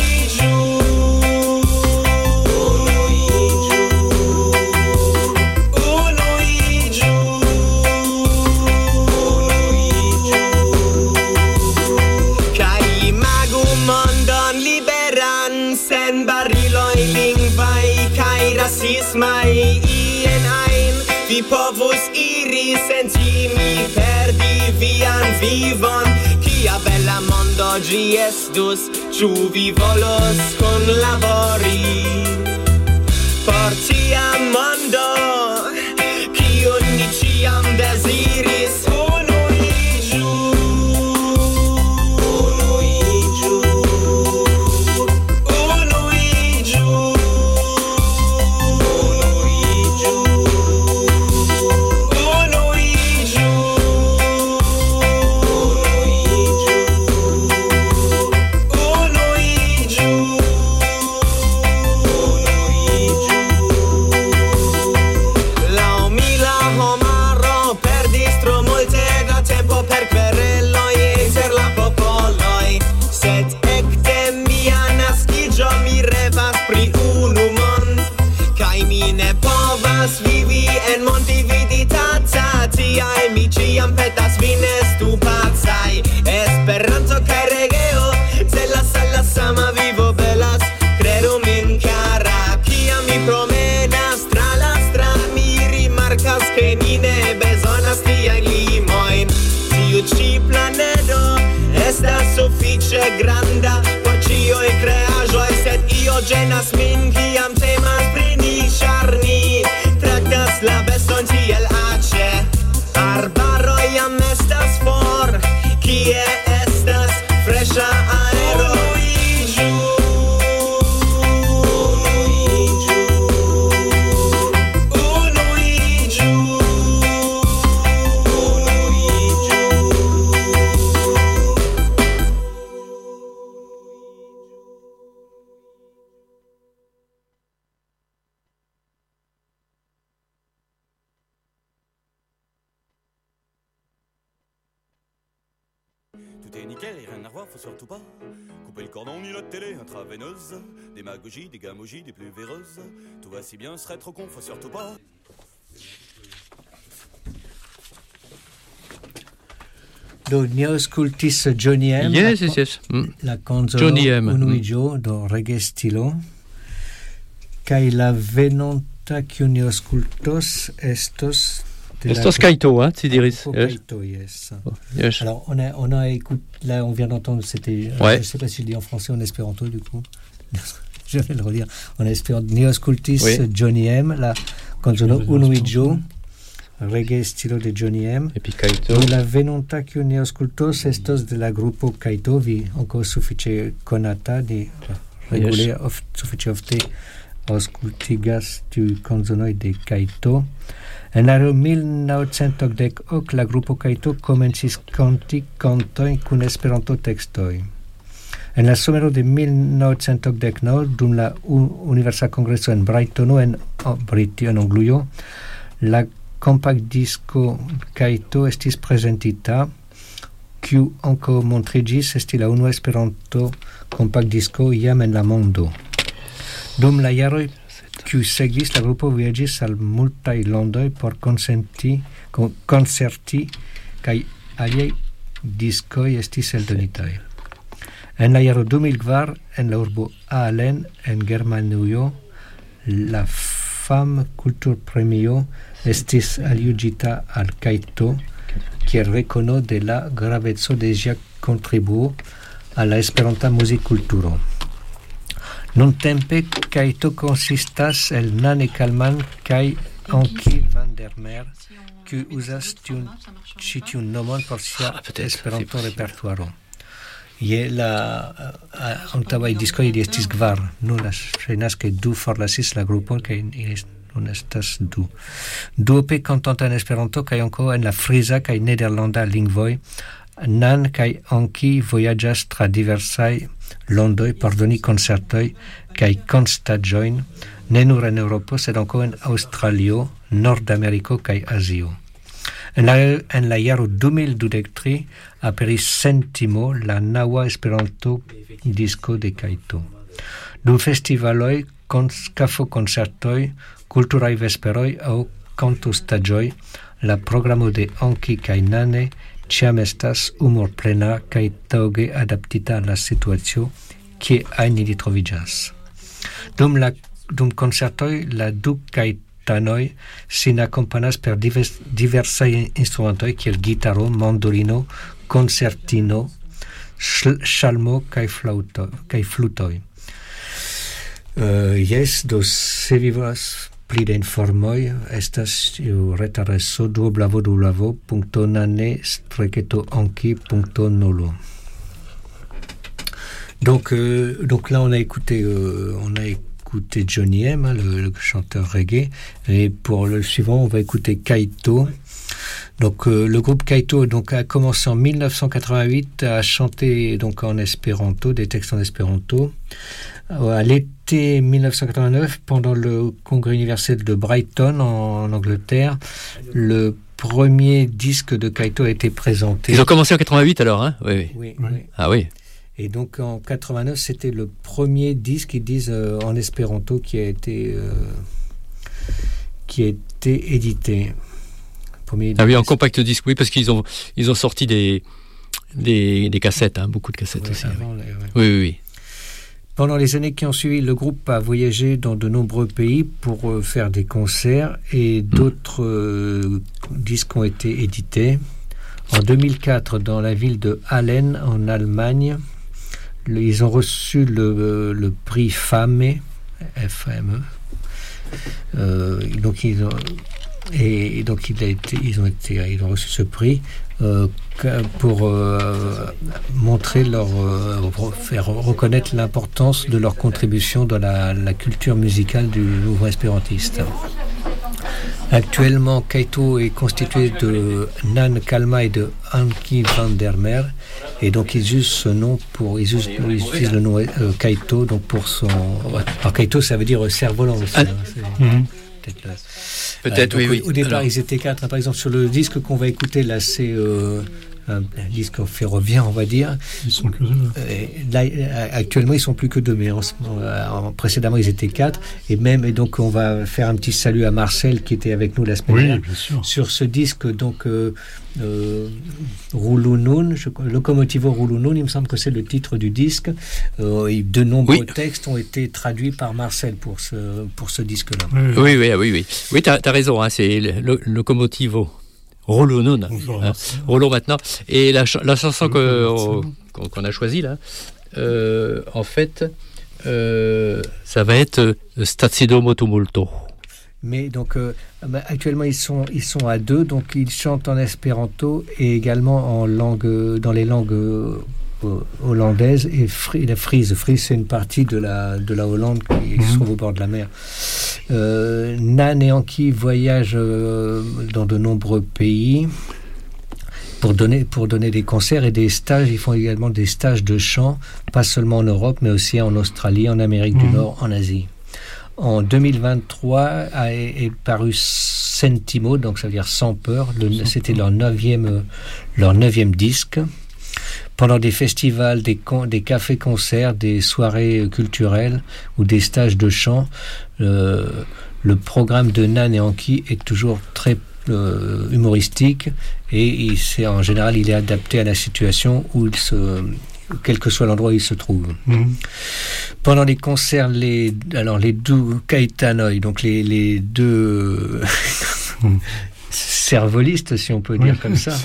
Kaj imagu mondon liberan, sen bariloj lingvaj kaj rasismaj. Ien ajn vi povus iri sen timi perdi vian vivon. Kia bella mondo ĝi estus, ĉu vi volos kunlabori por tia mondo, kiun ni ĉiam deziris? Unuiĝu, unuiĝu, unuiĝu, unuiĝu, unuiĝu. Vivi en mondividitata, tial mi ciam petas vin estu pacaj. Esperanto kaj regeo celas al la sama vivo belas, kredu min kara. Kiam mi promenas tra la stra, mi rimarkas ke ni ne bezonas tiajn limojn. Tiu ĉi planedo estas sufiĉe granda por ĉiuj kreaĵoj, sed io ĝenas min kiam temas pri ni, ĉar ni traktas la beston tiel aĉe. Arbaroj jam estas for, kie estas freŝa aero. Unuiĝu, unuiĝu, Tout est nickel et rien à voir, faut surtout pas couper le cordon ni la télé intraveineuse. Démagogie, des gamojis, des plus véreuses. Tout va si bien, serait trop con, faut surtout pas. Do ni aŭskultis Johnny M. Yes, yes, yes. Mm. La kanzono Johnny M. Unuiĝo do reggae stilo. Kaj la venonta kiu ni aŭskultos estos Estos Kaito, hein, Tsidiris. Yes. Kaito, yes. Oh, yes. Alors, on a, on a écouté, là, on vient d'entendre, c'était, ouais. Je ne sais pas si je dis en français ou en espéranto, du coup. Je vais le redire. En espéranto, Neoscultis, oui. Johnny M, la canzone Unuijo, reggae stilo de Johnny M. Et puis Kaito. La venonta che Neoscultos estos de la gruppo Kaito, vi encore suffice conata di regole, yes. of, suffice ofte auscultigas tu canzonoi de Kaito. En l'anno millenovecentokdek la gruppo Kaito komencis kanti kantojn kun Esperanto tekstoj. En la somero de millenovecentokdeknaŭ, dum la Universa Kongreso en Brightono en Britio en Anglujo, la kompaktdisko Kaito estis prezentita, kiu ankaŭ montriĝis esti la unua Esperanto kompaktdisko jam en la mondo. Dum la jaroj kiu sekvis, la grupo viaĝis al multaj landoj por konsenti, koncerti kaj aliaj diskoj estis eldonitaj. En la jaro du mil kvar, en la urbo Aalen, en Germanujo, la Fam-Kulturpremio estis aljuĝita al Kaito kiel rekono de la graveco de ĝia kontribuo al la Esperanta muzikkulturo. Nuntempe Kaito konsistas el Nane Kalman kaj Anki van der Meer, kiu uzas tiun ĉi tiun nomon por sia Esperanto repertuaro. Je la uh, antaŭaj diskoj ili estis kvar, nun la ŝajnas ke du forlasis la grupon kaj ili nun estas du. Duope kantanta en Esperanto kaj ankaŭ en la friza kaj nederlanda lingvoj. Nan kaj Anki vojaĝas tra diversaj landoj por doni koncertoj kaj konstaĵojn, ne nur en Eŭropo, sed ankaŭ en Aŭstralio, Nordameriko kaj Azio. En la, en la jaro du mil dudek tri aperis Sentimo, la naŭa Esperanto disko de Kaito. Dum festivaloj, kafo-koncertoj, kulturaj vesperoj aŭ kantostaĝoj, la programo de Anki kaj Nane ĉiam estas humorplena kaj taŭge adaptita al la situacio kie ajn ili troviĝas. Dum la dum koncertoj la du kaitanoj sin akompanas per divers, diversaj instrumentoj kiel gitaro, mandolino, koncertino, ŝalmo kaj flaŭto kaj flutoj. Uh, yes, do se vi volas pli da informoj estas iu retareso w w w punto nane streketo anki punto nolo. Donc, euh, donc là, on a écouté, euh, on a écouté Johnny M, hein, le, le chanteur reggae, et pour le suivant, on va écouter Kaito. Donc, euh, le groupe Kaito donc a commencé en mille neuf cent quatre-vingt-huit à chanter donc en espéranto, des textes en espéranto. À l'été mille neuf cent quatre-vingt-neuf, pendant le congrès universel de Brighton en, en Angleterre, le premier disque de Kaito a été présenté. Ils ont commencé en quatre-vingt-huit alors, hein? Oui, oui. Oui, oui. Ah oui. Et donc en quatre-vingt-neuf, c'était le premier disque, ils disent, euh, en espéranto qui a été euh, qui a été édité. Premier ah oui, en compact disque, oui, parce qu'ils ont ils ont sorti des des, des cassettes, hein, beaucoup de cassettes oui, aussi. Avant, oui. Les, ouais. oui, oui, oui. Pendant les années qui ont suivi, le groupe a voyagé dans de nombreux pays pour euh, faire des concerts et d'autres euh, disques ont été édités. En deux mille quatre, dans la ville de Aalen, en Allemagne, le, ils ont reçu le, le prix FAME, F A M E. Euh, donc ils ont et, et donc il a été, ils ont été, ils ont reçu ce prix euh, pour euh, montrer leur, euh, faire reconnaître l'importance de leur contribution dans la, la culture musicale du mouvement espérantiste. Actuellement, Kaito est constitué de Nan Kalma et de Anki van der Meer, et donc ils usent ce nom pour, ils usent, ils utilisent le nom euh, Kaito donc pour son. Alors Kaito, ça veut dire cerf-volant aussi. Ah. Hein, mm-hmm. Peut-être, là. Peut-être euh, oui, au, oui. Au départ, Alors... ils étaient quatre. Hein, par exemple, sur le disque qu'on va écouter là, c'est euh, un, un disque ferroviaire, on va dire. Ils sont que deux. Et là, actuellement, ils sont plus que deux, mais en, en, précédemment, ils étaient quatre. Et même, et donc, on va faire un petit salut à Marcel qui était avec nous la semaine dernière. Oui, bien sûr. Sur ce disque, donc, euh, euh, Roulounoun, je, Locomotivo Roulounoun, il me semble que c'est le titre du disque. Euh, et de nombreux oui. textes ont été traduits par Marcel pour ce, pour ce disque-là. Oui, oui, oui. Oui, oui. oui tu as raison, hein, c'est le, le Locomotivo. Rollo hein, Rollo maintenant. Et la, ch- la chanson que, qu'on, qu'on a choisie là, euh, en fait, euh, ça va être Stazido Molto Molto. Mais donc euh, actuellement ils sont ils sont à deux, donc ils chantent en espéranto et également en langue dans les langues euh, hollandaise et fri- la Frise. Frise, c'est une partie de la, de la Hollande qui mmh. se trouve au bord de la mer. Euh, Nan et Anki voyagent euh, dans de nombreux pays pour donner, pour donner des concerts et des stages. Ils font également des stages de chant, pas seulement en Europe, mais aussi en Australie, en Amérique mmh. du Nord, en Asie. En deux mille vingt-trois a, est paru Sentimo, donc ça veut dire Sans peur. Le, c'était leur neuvième, leur neuvième disque. Pendant des festivals, des, con, des cafés-concerts, des soirées culturelles ou des stages de chant, euh, le programme de Nan et Anki est toujours très euh, humoristique et il, c'est, en général il est adapté à la situation où il se, quel que soit l'endroit où il se trouve. Mmh. Pendant les concerts, les, alors les deux Caetanoi, donc les, les deux mmh. cervolistes, si on peut dire oui. comme ça,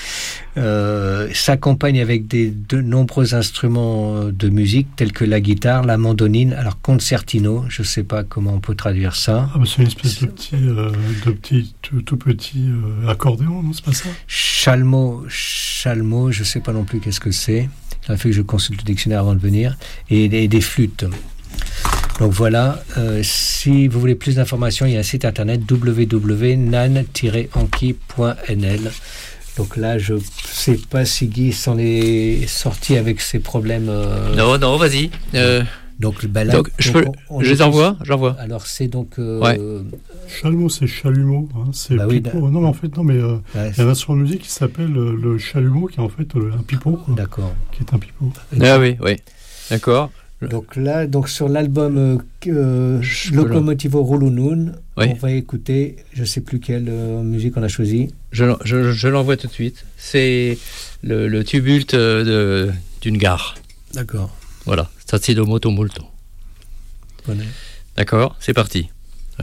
Euh, s'accompagne avec des, de nombreux instruments de musique tels que la guitare, la mandoline, alors concertino, je ne sais pas comment on peut traduire ça. Ah bah c'est une espèce c'est... de petit, euh, de petit tout, tout petit euh, accordéon, non, c'est pas ça? Chalmo, chalmo, je ne sais pas non plus qu'est-ce que c'est. Il a fait que je consulte le dictionnaire avant de venir, et, et des flûtes. Donc voilà, euh, si vous voulez plus d'informations, il y a un site internet w w w point nan tiret anki point n l. Donc là, je ne sais pas si Guy s'en est sorti avec ses problèmes. Euh... Non, non, vas-y. Euh... Donc, bah là, donc, je, peux, on, on je les envoie, j'envoie. Alors, c'est donc... Euh... Ouais. Chalumeau, c'est chalumeau. Hein, c'est bah pipeau. Oui, non, mais en fait, non, mais euh, ouais, il y a un instrument de musique qui s'appelle euh, le chalumeau, qui est en fait euh, un pipeau. Quoi, d'accord. Qui est un pipeau. Ah oui, oui. D'accord. Donc là, donc sur l'album euh, euh, Locomotivo Roulounoun, oui. on va écouter, je ne sais plus quelle euh, musique on a choisie. Je, je, je l'envoie tout de suite. C'est le, le tumulte de, d'une gare. D'accord. Voilà, Stazido Molto Molto. Bonne. D'accord, c'est parti. Ouais.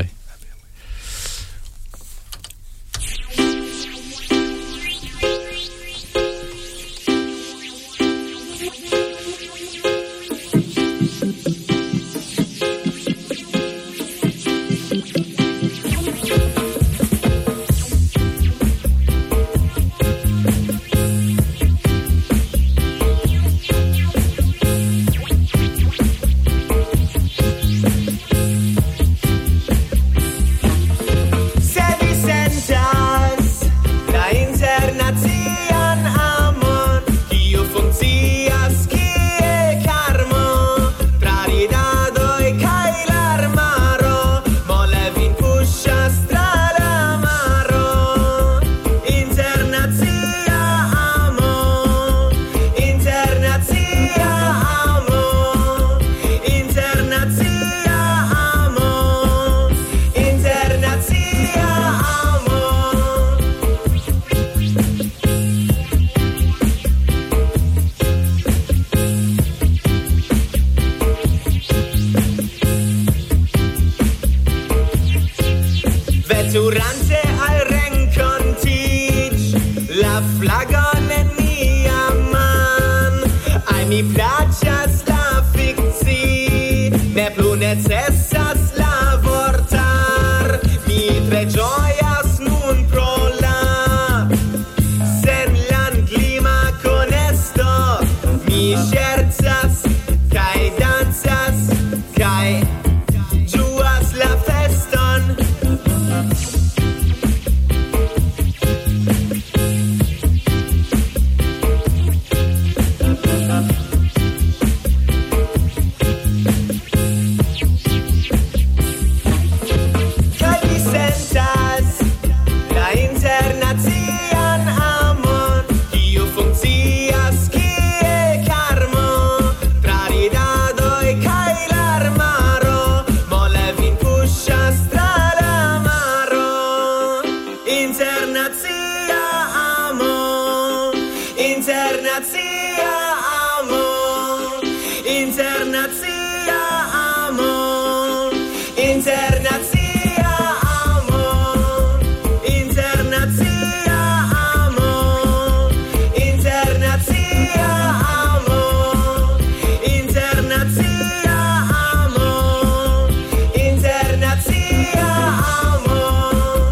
Internazia amor, internazia amor, internazia amor, internazia amor, internazia amor.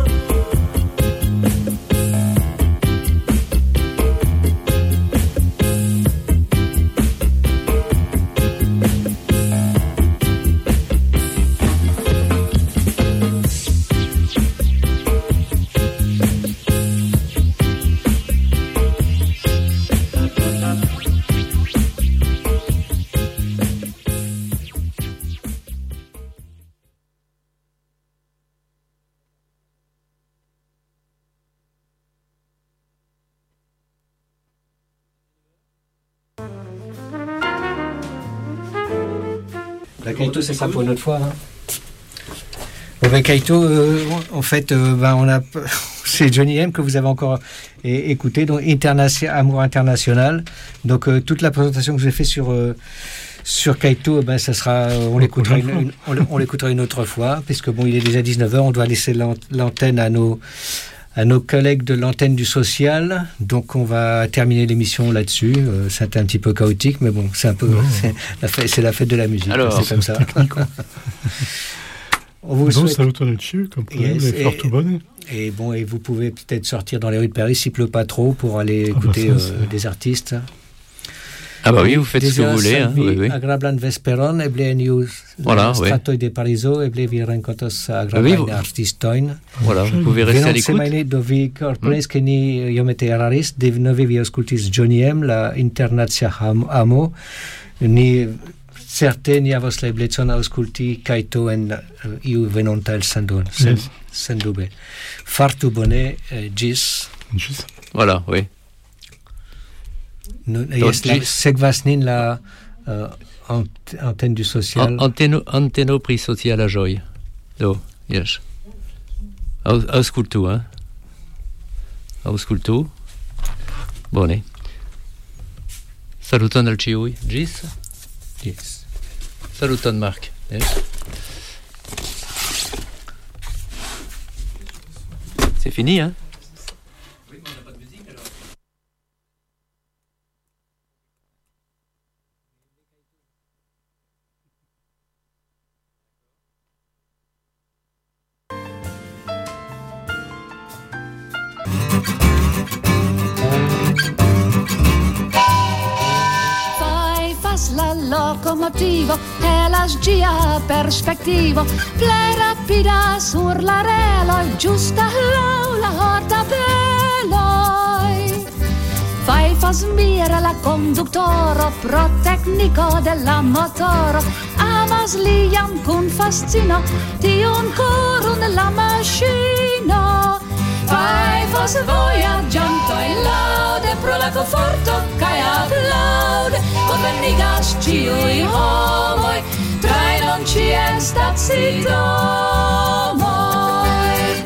La Kaito, c'est ça pour une autre fois. Hein. Bon, ben, Kaito, euh, en fait, euh, ben, on a, c'est Johnny M que vous avez encore é- écouté, donc Internation, Amour International. Donc, euh, toute la présentation que j'ai faite sur, euh, sur Kaito, ben, ça sera, on, l'écoutera une, une, on, on l'écoutera une autre fois, puisque bon, il est déjà dix-neuf heures, on doit laisser l'ant- l'antenne à nos, à nos collègues de l'antenne du social. Donc, on va terminer l'émission là-dessus. Euh, c'était un petit peu chaotique, mais bon, c'est un peu, c'est la, fête, c'est la fête de la musique. Alors, c'est comme ça. On vous Donc, souhaite... salut dessus, comme Yes, et fort tout bonnet. Et bon, et vous pouvez peut-être sortir dans les rues de Paris s'il pleut pas trop pour aller écouter bah ça, euh, des artistes. Ah bah oui, vous faites ce que vous voulez. Hein, oui, oui. Agrablan vesperon, eble news Voilà, oui. stratoi de Pariso, eble vi renkontos Oui, agrablan vous- artistoin. Voilà, vous pouvez rester à Venon l'écoute. semaine do vi corpones que ni iomete eraris, devnove vi auscultis Johnny M, la internazia ham- amo, ni certe ni havos la eblecon ausculti Kaito en uh, iu venonta el sendon. Sen, Yes. Sendube. Fartu bone, eh, gis. Gis. Voilà, oui. Nu, Donc, yes, la, gis. sekvas nin la uh, ant, antenne du social. An- Anteno, anteno pri sociala joy. Do, yes. Aus, auscultu, hein. Auscultu. Bone. Saluton al ciui. Gis. Gis. Saluton, Marc. Yes. C'est fini, hein. Fai fas la locomotivo e la sgia perspectivo, plei rapida sur la reloj, giusta lau la horta beloj. Fai fas mira la conductoro pro tecnico della motoro, amas liam cun fascino, tiun corun la maschino. Fai fos voyaggianto in laude pro la conforto cae applaude, convenigas ciui homoi, trae non ci estat si domoi.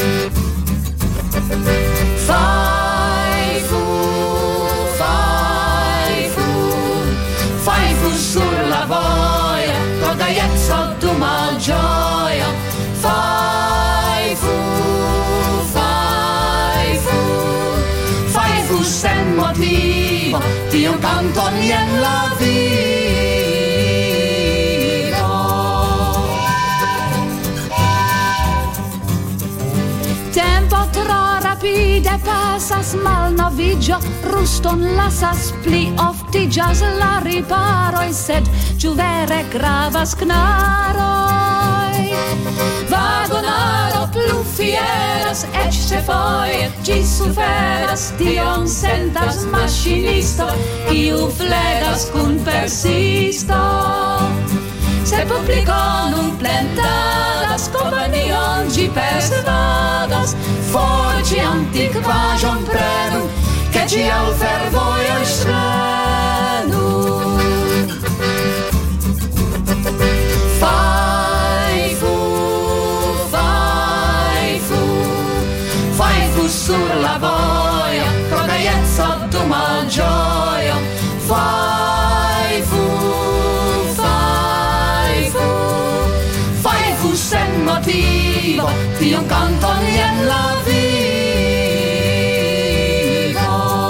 Fai fu, fai fu, fai fu sur la voia, con gaiezzo du mal gioia. Fai fu, fai fu, fai fu sen motivo, Dio canto nien la vivo. Tempo tro rapide pasas malnovigio, ruston lasas pli oftigas la riparoi, sed giù vere gravas knaroi. Vagonaro plu fieras, ec se foie gi suferas, tion sentas machinisto, iu flegas cun persisto. Se publico nun plentadas, companion gi persvadas, forgi antiquajon prenu, che gi al fervoio svenu. Fai fu, fai fu, fai fu sur la voia, pro gaiezza du mal gioia. Fai fu, fai fu, fai fu locomotivo, tion canton jen la vivo.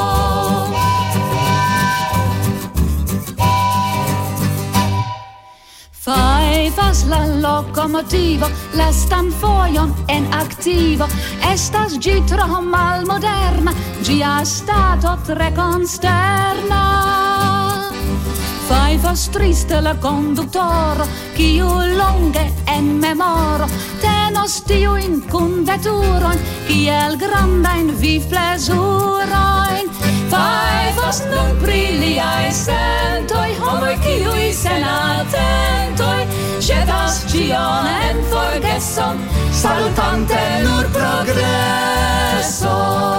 Fajfas la locomotivo, lastan fojon en aktivo, estas ĝi tro malmoderna, ĝia stato tre konsterna. Fajfas triste la konduktoro, kiu longe en memoro tenos tiujn kunveturojn kiel grandajn vivplezurojn. Fajfas nun pri liaj sentoj, homoj kiuj sen atentoj ĵetas ĉion en forgeson, salutante nur progreson.